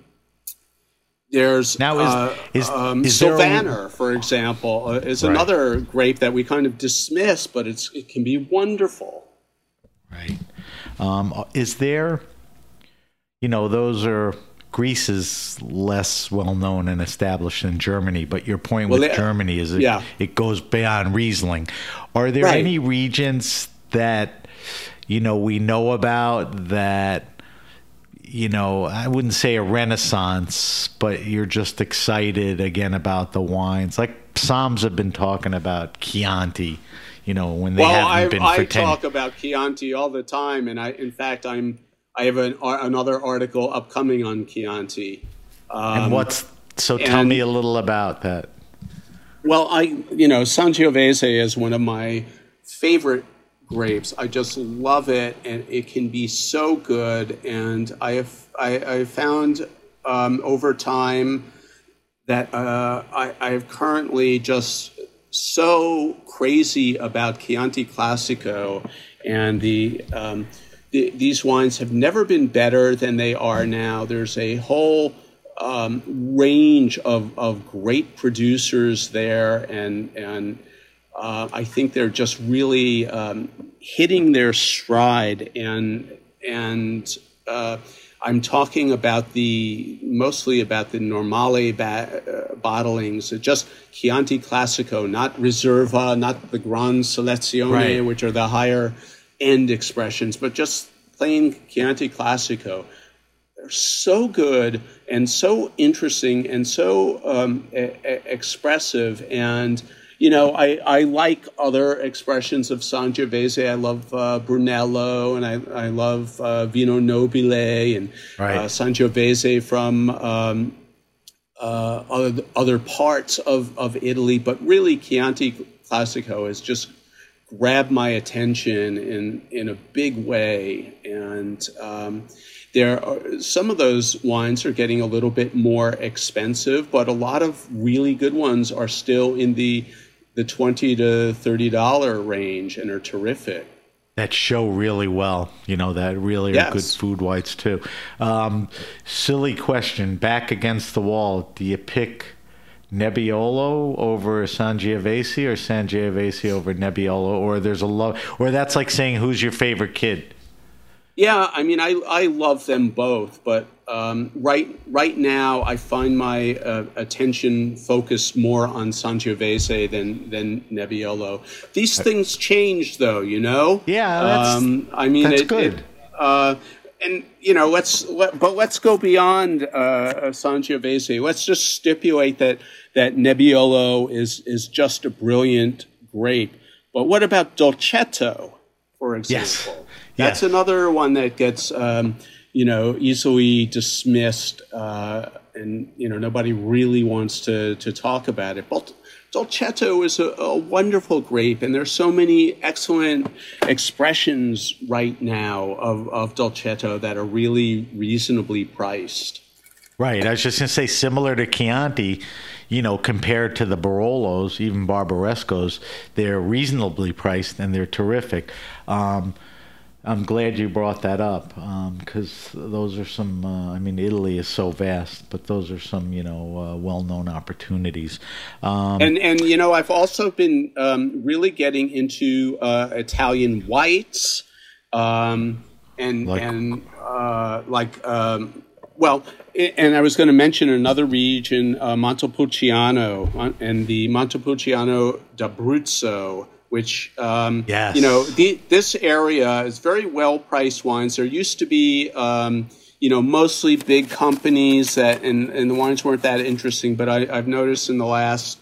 there's now is, uh, is, um, is Sylvaner, a... for example, uh, is right. another grape that we kind of dismiss, but it's it can be wonderful. Right. Um, is there... You know, those are Greece is less well known and established than Germany. But your point well, with they, Germany is it, yeah. it goes beyond Riesling. Are there right. any regions that you know we know about that you know I wouldn't say a renaissance, but you're just excited again about the wines? Like Psalms have been talking about Chianti. You know, when they well, haven't I, been. I for ten... talk about Chianti all the time, and I, in fact, I'm. I have an, another article upcoming on Chianti. Um, and what's so? Tell and, me a little about that. Well, I you know Sangiovese is one of my favorite grapes. I just love it, and it can be so good. And I have I, I found um, over time that uh, I, I have currently just so crazy about Chianti Classico and the. Um, These wines have never been better than they are now. There's a whole um, range of, of great producers there, and and uh, I think they're just really um, hitting their stride. And and uh, I'm talking about the mostly about the Normale ba- uh, bottlings, just Chianti Classico, not Riserva, not the Gran Selezione, right. which are the higher end expressions, but just plain Chianti Classico. They're so good and so interesting and so um, e- expressive. And, you know, I, I like other expressions of Sangiovese. I love uh, Brunello, and I, I love uh, Vino Nobile and right. uh, Sangiovese from um, uh, other, other parts of, of Italy. But really, Chianti Classico is just grabbed my attention in, in a big way. And um, there are some of those wines are getting a little bit more expensive, but a lot of really good ones are still in the the twenty to thirty dollar range and are terrific. That show really well, you know, that really yes. are good food whites too. Um, silly question, back against the wall, do you pick Nebbiolo over Sangiovese or Sangiovese over Nebbiolo, or there's a love, or that's like saying who's your favorite kid? Yeah, I mean, I I love them both, but um, right right now I find my uh, attention focused more on Sangiovese than than Nebbiolo. These things change, though, you know. Yeah, that's, um, I mean, that's it, good. It, uh, and you know, let's let, but let's go beyond uh, Sangiovese. Let's just stipulate that that Nebbiolo is is just a brilliant grape. But what about Dolcetto, for example? Yes. That's yes. another one that gets um, you know easily dismissed, uh, and you know nobody really wants to to talk about it. But Dolcetto is a, a wonderful grape, and there's so many excellent expressions right now of, of Dolcetto that are really reasonably priced. Right. I was just going to say, similar to Chianti, you know, compared to the Barolos, even Barbarescos, they're reasonably priced and they're terrific. Um, I'm glad you brought that up because um, those are some, uh, I mean, Italy is so vast, but those are some, you know, uh, well-known opportunities. Um, and, and, you know, I've also been um, really getting into uh, Italian whites. Um, and Like- and uh, like um, well, i- and I was going to mention another region, uh, Montepulciano, uh, and the Montepulciano d'Abruzzo, which um, Yes. you know the, this area is very well priced wines. There used to be. Um, you know, mostly big companies that, and, and the wines weren't that interesting, but I, I've noticed in the last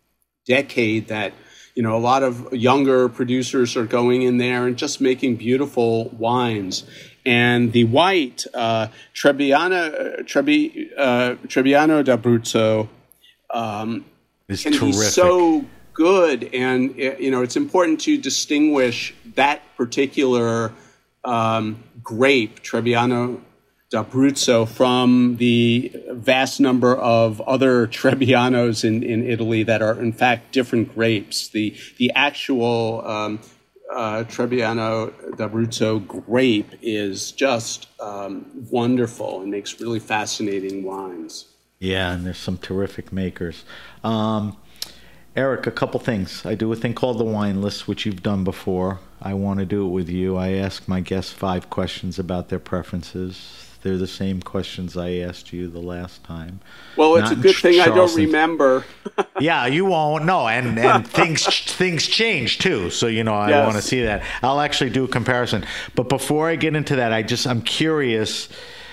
decade that, you know, a lot of younger producers are going in there and just making beautiful wines. And the white, uh, Trebbiano, Trebbi, uh, Trebbiano d'Abruzzo, um, It's can terrific. be so good. And, uh, you know, it's important to distinguish that particular um, grape, Trebbiano d'Abruzzo, from the vast number of other Trebbianos in, in Italy that are, in fact, different grapes. The the actual um, uh, Trebbiano d'Abruzzo grape is just um, wonderful and makes really fascinating wines. Yeah, and there's some terrific makers. Um, Eric, a couple things. I do a thing called the wine list, which you've done before. I want to do it with you. I ask my guests five questions about their preferences. They're the same questions I asked you the last time. Well, it's Not a good in thing I don't Charleston. remember. Yeah, you won't. No, and, and things things change too. So, you know, I Yes. want to see that. I'll actually do a comparison. But before I get into that, I just, I'm curious.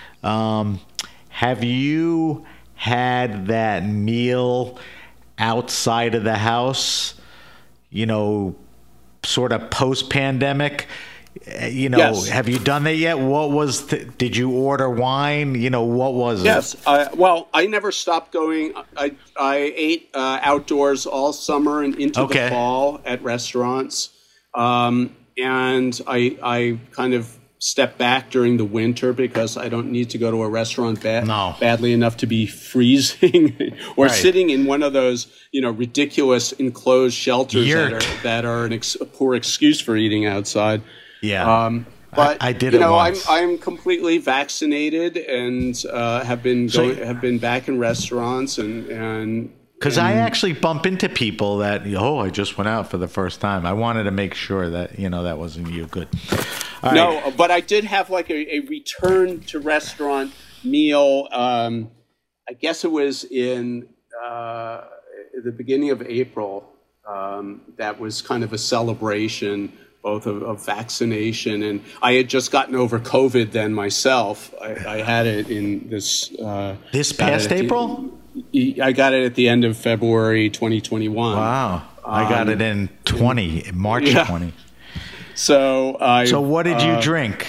Um, have you had that meal outside of the house, you know, sort of post-pandemic? Uh, You know, Yes. have you done that yet? What was, the, did you order wine? You know, what was it? Yes. I, well, I never stopped going. I I ate uh, outdoors all summer and into Okay. the fall at restaurants, um, and I I kind of stepped back during the winter because I don't need to go to a restaurant ba- No. badly enough to be freezing or Right. sitting in one of those you know ridiculous enclosed shelters that Yurt. are that are an ex- a poor excuse for eating outside. Yeah. Um, but I- I did you it know, once. I'm I'm completely vaccinated and uh, have been So- going, have been back in restaurants and and Because I actually bump into people that, oh, I just went out for the first time. I wanted to make sure that, you know, that wasn't you. Good. All right. no, but I did have like a, a return to restaurant meal. Um, I guess it was in uh, the beginning of April. Um, that was kind of a celebration, both of, of vaccination, and I had just gotten over COVID then myself. I, I had it in this uh, This got it past at the- April? I got it at the end of February twenty twenty-one. Wow. I got it in twenty, March yeah. twenty. So I. So what did you uh, drink?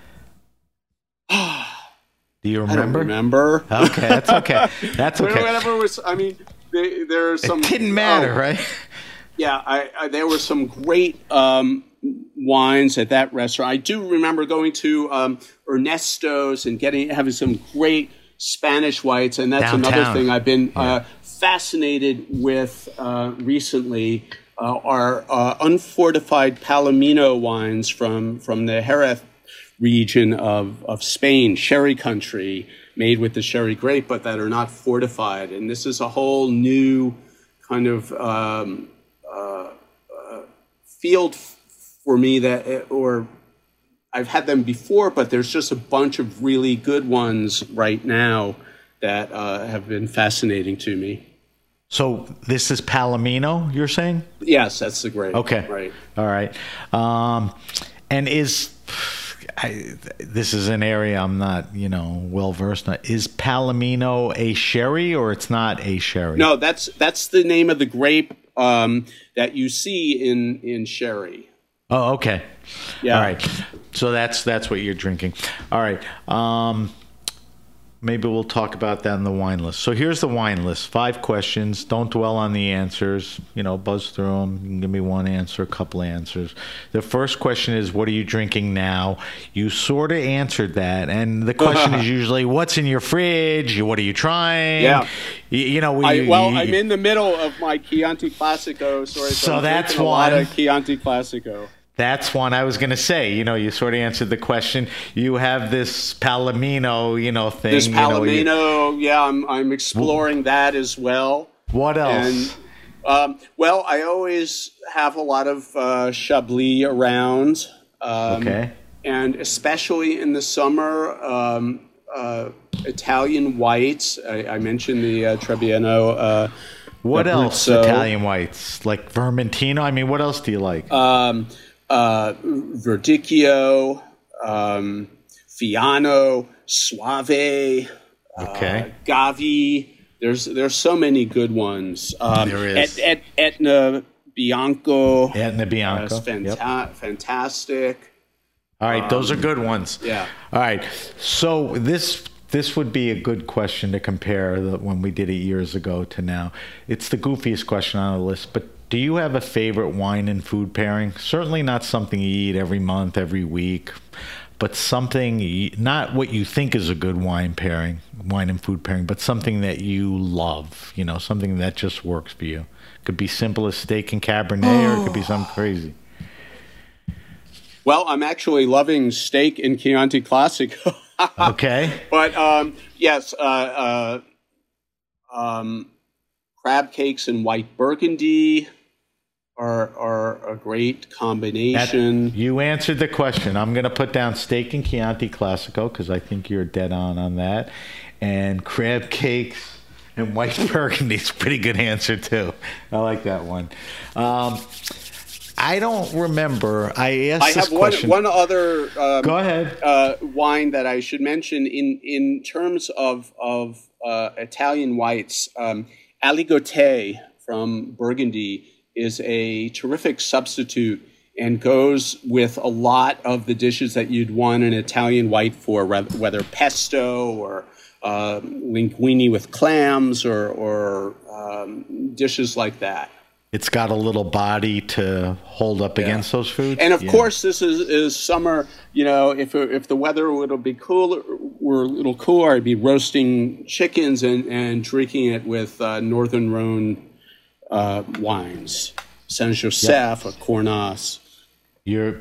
Do you I don't remember? remember. Okay, that's okay. That's okay. Whatever was. I mean, they, there are some. It didn't matter, oh, right? Yeah, I, I, there were some great um, wines at that restaurant. I do remember going to um, Ernesto's and getting having some great Spanish whites, and that's Downtown. another thing I've been Yeah. uh, fascinated with uh, recently. Uh, are uh, unfortified Palomino wines from from the Jerez region of, of Spain, sherry country, made with the sherry grape, but that are not fortified. And this is a whole new kind of um, uh, uh, field f- for me that, or I've had them before, but there's just a bunch of really good ones right now that uh, have been fascinating to me. So this is Palomino, you're saying? Yes, that's the grape. Okay. Right. All right. Um, and is I, this is an area I'm not, you know, well versed in. Is Palomino a sherry or it's not a sherry? No, that's that's the name of the grape um, that you see in in sherry. Oh, okay. Yeah. All right. So that's that's what you're drinking. All right. Um, maybe we'll talk about that in the wine list. So here's the wine list. Five questions. Don't dwell on the answers. You know, buzz through them. You can give me one answer, a couple answers. The first question is, what are you drinking now? You sort of answered that. And the question is usually, what's in your fridge? What are you trying? Yeah. You, you know, we, I, well, you, I'm in the middle of my Chianti Classico, so, So I'm that's drinking a lot one. of Chianti Classico. That's one I was going to say. You know, you sort of answered the question. You have this Palomino, you know, thing. This you know, you- Palomino, yeah, I'm I'm exploring that as well. what else? And um, well, I always have a lot of uh, Chablis around. Um, Okay. and especially in the summer, um, uh, Italian whites. I, I mentioned the uh, Trebbiano. Uh, what else? Abruzzo. Italian whites like Vermentino. I mean, what else do you like? Um, uh, Verdicchio, um, Fiano, Soave, okay, uh, Gavi. There's there's so many good ones. Um, there is Et, Et, Etna Bianco. Etna Bianco. That's fanta- yep. fantastic. All right, um, those are good ones. Yeah. All right, so this this would be a good question to compare the, when we did it years ago to now. It's the goofiest question on the list, but do you have a favorite wine and food pairing? Certainly not something you eat every month, every week, but something, not what you think is a good wine pairing, wine and food pairing, but something that you love, you know, something that just works for you. Could be simple as steak and Cabernet, oh. or it could be something crazy. Well, I'm actually loving steak and Chianti Classico. Okay. But, um, yes, uh, uh, um, crab cakes and white Burgundy are are a great combination. That, you answered the question. I'm going to put down steak and Chianti Classico because I think you're dead on on that. And crab cakes and white Burgundy is a pretty good answer, too. I like that one. Um, I don't remember. I asked I this have one, question. one other um, Go ahead. Uh, wine that I should mention in, in terms of, of uh, Italian whites. Um, Aligoté from Burgundy is a terrific substitute and goes with a lot of the dishes that you'd want an Italian white for, whether pesto or uh, linguine with clams or, or um, dishes like that. It's got a little body to hold up yeah. against those foods. And of yeah. course, this is, is summer. You know, if if the weather would be cooler, were a little cooler, I'd be roasting chickens and, and drinking it with uh, Northern Rhone uh, wines, Saint Joseph yep. or Cornas. You're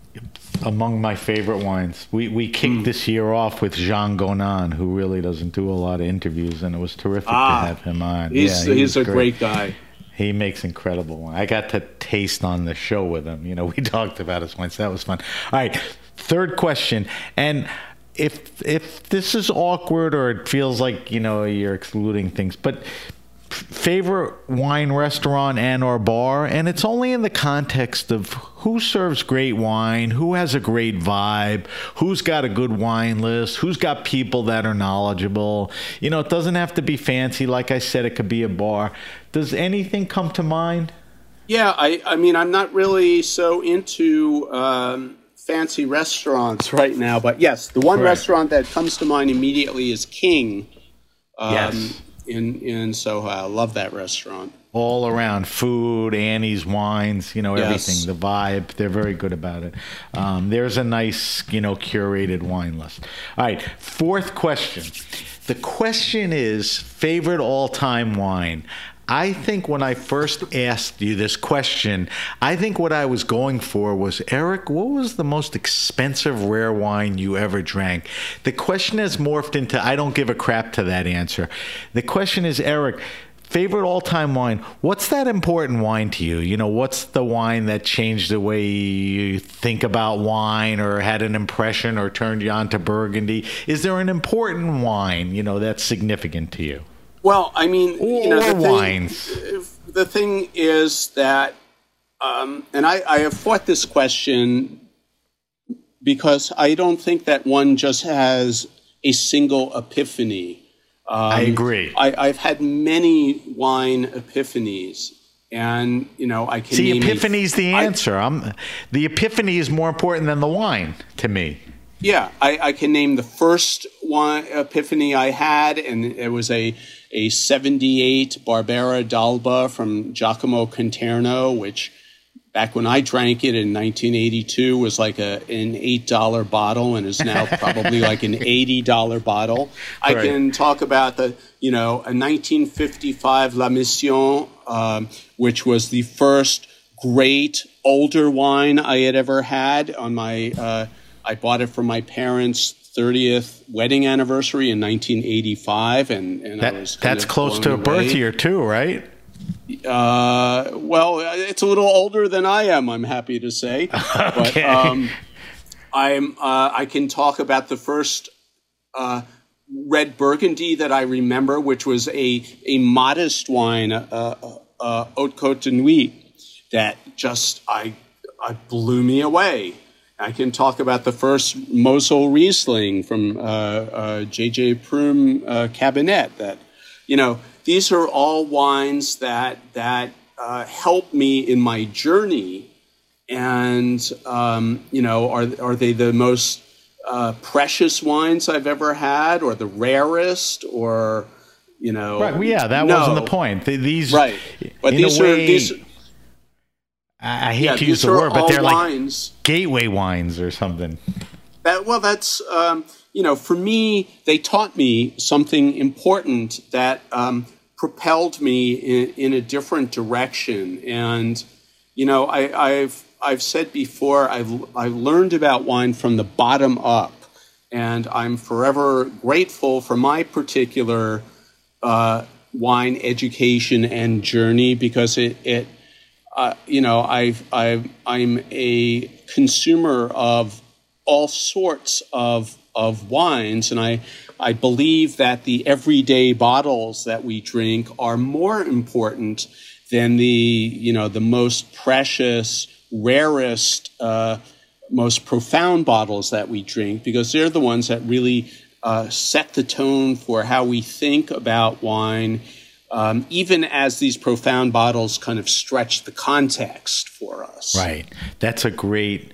among my favorite wines. We we kicked mm. this year off with Jean Gonan, who really doesn't do a lot of interviews, and it was terrific ah, to have him on. He's yeah, he he's a great. great guy. He makes incredible wine. I got to taste on the show with him. You know, we talked about his wines. That was fun. All right, third question. And if if this is awkward or it feels like, you know, you're excluding things, but favorite wine restaurant and or bar, and it's only in the context of who serves great wine, who has a great vibe, who's got a good wine list, who's got people that are knowledgeable. You know, it doesn't have to be fancy. Like I said, it could be a bar. Does anything come to mind? Yeah, I, I mean, I'm not really so into um, fancy restaurants right now, but yes, the one right. restaurant that comes to mind immediately is King. Um, yes. In, in Soho. I love that restaurant. All around food, Annie's wines, you know, everything, yes. the vibe. They're very good about it. Um, there's a nice, you know, curated wine list. All right, fourth question. The question is favorite all-time wine. I think when I first asked you this question, I think what I was going for was, Eric, what was the most expensive rare wine you ever drank? The question has morphed into, I don't give a crap to that answer. The question is, Eric, favorite all-time wine, what's that important wine to you? You know, what's the wine that changed the way you think about wine or had an impression or turned you on to Burgundy? Is there an important wine, you know, that's significant to you? Well, I mean, or you know, the wines. Thing, the thing is that, um, and I, I have fought this question because I don't think that one just has a single epiphany. Um, I agree. I, I've had many wine epiphanies, and you know, I can see. name Epiphany's a, the I, answer. I'm the epiphany is more important than the wine to me. Yeah, I, I can name the first one epiphany I had, and it was a a seventy-eight Barbera d'Alba from Giacomo Conterno, which back when I drank it in nineteen eighty-two was like a an eight dollar bottle and is now probably like an eighty dollar bottle. I right. can talk about the, you know, a nineteen fifty-five La Mission, um, which was the first great older wine I had ever had on my, uh, I bought it for my parents' thirtieth wedding anniversary in nineteen eighty-five, and, and that, I was that's close to a away. birth year too, right? Uh, well, it's a little older than I am, I'm happy to say. Okay. But, um, I'm uh, I can talk about the first uh, red Burgundy that I remember, which was a a modest wine, uh, uh, Haute Côte de Nuit, that just I, I blew me away. I can talk about the first Mosel Riesling from uh, uh, J J Prum uh, Cabinet. That, you know, these are all wines that that uh, help me in my journey. And um, you know, are are they the most uh, precious wines I've ever had, or the rarest, or you know? Right. Well, yeah, that no. wasn't the point. These right, but these way, are these. I hate yeah, to use the word, but they're wines. like gateway wines or something. That, well, that's, um, you know, for me, they taught me something important that um, propelled me in, in a different direction. And, you know, I, I've I've said before, I've, I've learned about wine from the bottom up. And I'm forever grateful for my particular uh, wine education and journey, because it, it Uh, you know, I've, I've, I'm a consumer of all sorts of of wines, and I I believe that the everyday bottles that we drink are more important than the you know the most precious, rarest, uh, most profound bottles that we drink, because they're the ones that really uh, set the tone for how we think about wine. Um, even as these profound bottles kind of stretch the context for us. Right. That's a great,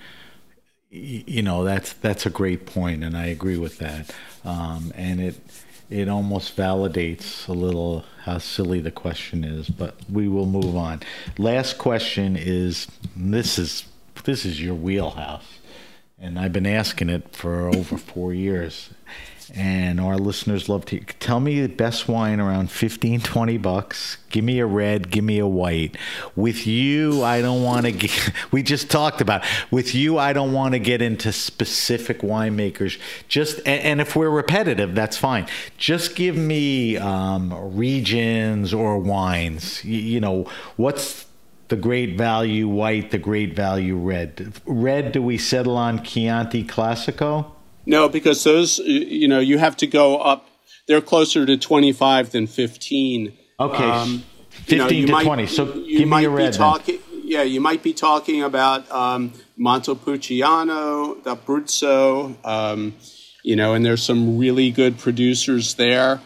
you know, that's that's a great point, and I agree with that. Um, and it it almost validates a little how silly the question is, but we will move on. Last question is, this is this is your wheelhouse, and I've been asking it for over four years. And our listeners love to tell me the best wine around fifteen, twenty bucks. Give me a red, give me a white. With you, I don't want to get, we just talked about, with you, I don't want to get into specific winemakers. Just, and, and if we're repetitive, that's fine. Just give me um, regions or wines. You, you know, what's the great value white, the great value red? Red, do we settle on Chianti Classico? No, because those, you know, you have to go up. They're closer to twenty-five than fifteen. Okay, um, fifteen you know, you to might, twenty. So you give me might a red. Be talking, yeah, you might be talking about um, Montepulciano, d'Abruzzo, um, you know, and there's some really good producers there.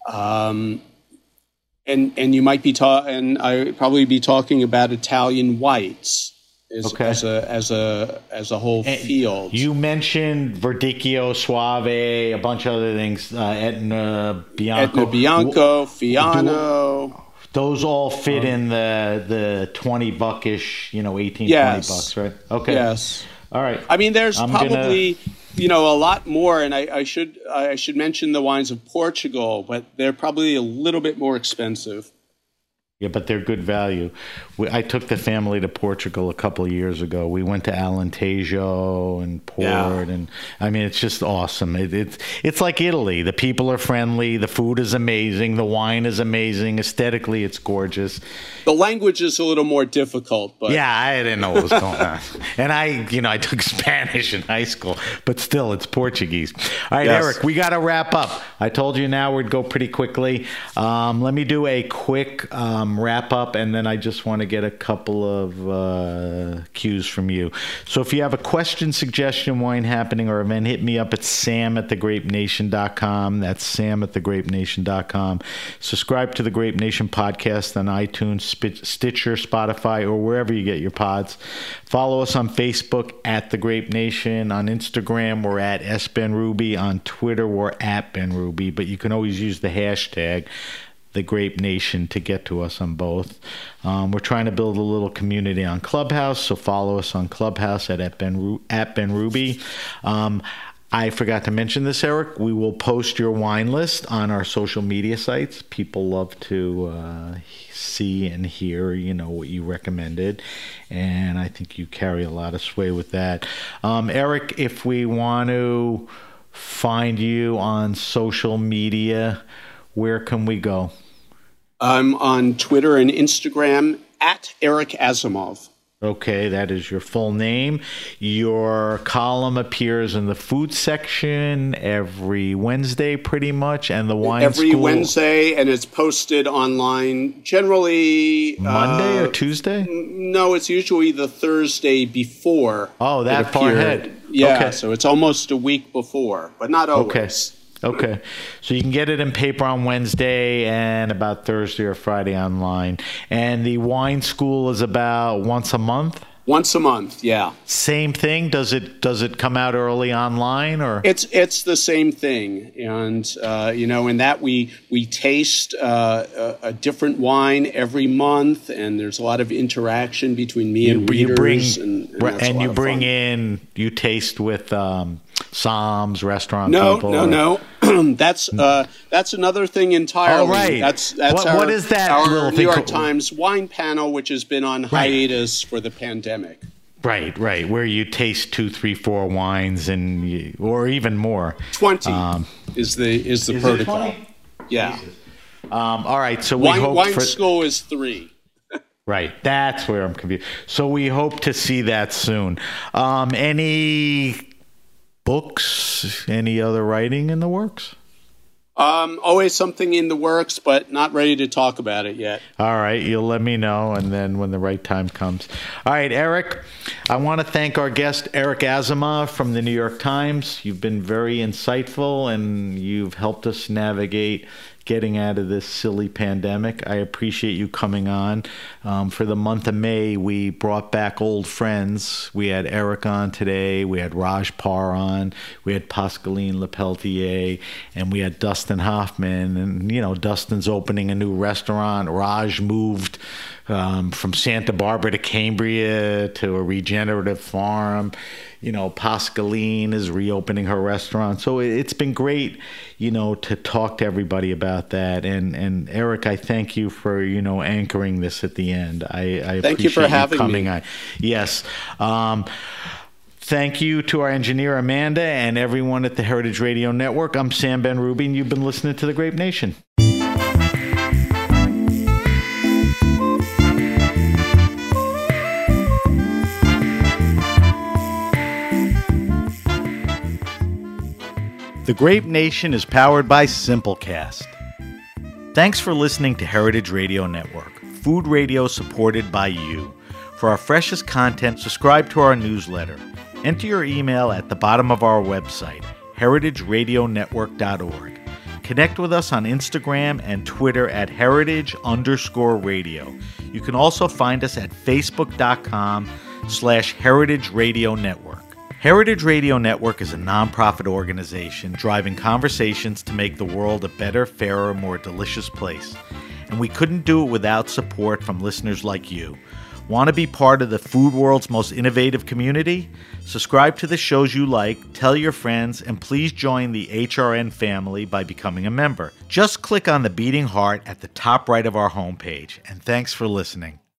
Um, and and you might be ta- and I would probably be talking about Italian whites. As, okay. as a as a as a whole and field. You mentioned Verdicchio, Soave, a bunch of other things, uh, Etna Bianco, Etna Bianco, Fiano. Do, those all fit um, in the the twenty buckish, you know, eighteen, yes. twenty bucks, right? Okay. Yes. All right. I mean, there's I'm probably gonna... you know a lot more, and I, I should I should mention the wines of Portugal, but they're probably a little bit more expensive. Yeah, but they're good value. We, I took the family to Portugal a couple of years ago. We went to Alentejo and Port, yeah. and I mean, it's just awesome. It, it's it's like Italy. The people are friendly. The food is amazing. The wine is amazing. Aesthetically, it's gorgeous. The language is a little more difficult, but yeah, I didn't know what was going on. And I, you know, I took Spanish in high school, but still, it's Portuguese. All right, yes. Eric, we got to wrap up. I told you now we'd go pretty quickly. Um, let me do a quick. Um, wrap up, and then I just want to get a couple of uh, cues from you. So if you have a question, suggestion, wine happening, or event, hit me up at sam at the grape nation dot com. That's sam at the grape nation dot com. Subscribe to the Grape Nation podcast on iTunes, Stitcher, Spotify, or wherever you get your pods. Follow us on Facebook at The Grape Nation. On Instagram, we're at S Ben Ruby. On Twitter, we're at Ben Ruby, but you can always use the hashtag The Grape Nation to get to us on both. Um, we're trying to build a little community on Clubhouse, so follow us on Clubhouse at, at, Ben, at Ben Ruby. Um, I forgot to mention this, Eric. We will post your wine list on our social media sites. People love to uh, see and hear, you know, what you recommended, and I think you carry a lot of sway with that. Um, Eric, if we want to find you on social media, where can we go? I'm on Twitter and Instagram at Eric Asimov. Okay, that is your full name. Your column appears in the food section every Wednesday, pretty much, and the wine every school Wednesday, and it's posted online generally Monday uh, or Tuesday. No, it's usually the Thursday before. Oh, that it far appeared. ahead. Yeah, Okay. so it's almost a week before, but not always. Okay. Okay. So you can get it in paper on Wednesday and about Thursday or Friday online. And the wine school is about once a month? Once a month, yeah. Same thing? Does it does it come out early online or? It's it's the same thing, and uh, you know, in that we we taste uh, a, a different wine every month, and there's a lot of interaction between me and you readers, bring, and, and, that's and a lot you of bring fun. in you taste with um, Psalms restaurant No, people. no, or- no. that's uh, that's another thing entirely. Oh, right. That's that's What- our, what is that our little New thing York called- Times wine panel, which has been on hiatus for the pandemic. Right, right. Where you taste two, three, four wines, and you, or even more. Twenty Um, is the is the is it protocol. twenty? Yeah, Um, all right, so we wine, hope wine for school is three. right. That's where I'm confused. So we hope to see that soon. Um, any books? Any other writing in the works? Um, always something in the works, but not ready to talk about it yet. All right, you'll let me know, and then when the right time comes. All right, Eric, I want to thank our guest, Eric Asimov from the New York Times. You've been very insightful, and you've helped us navigate getting out of this silly pandemic. I appreciate you coming on. Um, for the month of May, we brought back old friends. We had Eric on today. We had Raj Parr on. We had Pascaline Lepeltier. And we had Dustin Hoffman. And, you know, Dustin's opening a new restaurant. Raj moved um, from Santa Barbara to Cambria to a regenerative farm. You know, Pascaline is reopening her restaurant. So it's been great, you know, to talk to everybody about that. And, and Eric, I thank you for, you know, anchoring this at the end. I, I Thank appreciate you for having coming me. on. Yes. Um, thank you to our engineer, Amanda, and everyone at the Heritage Radio Network. I'm Sam Ben-Ruby, and you've been listening to The Grape Nation. The Grape Nation is powered by Simplecast. Thanks for listening to Heritage Radio Network, food radio supported by you. For our freshest content, subscribe to our newsletter. Enter your email at the bottom of our website, heritage radio network dot org. Connect with us on Instagram and Twitter at heritage underscore radio. You can also find us at facebook.com slash heritage radio network. Heritage Radio Network is a nonprofit organization driving conversations to make the world a better, fairer, more delicious place. And we couldn't do it without support from listeners like you. Want to be part of the food world's most innovative community? Subscribe to the shows you like, tell your friends, and please join the H R N family by becoming a member. Just click on the beating heart at the top right of our homepage. And thanks for listening.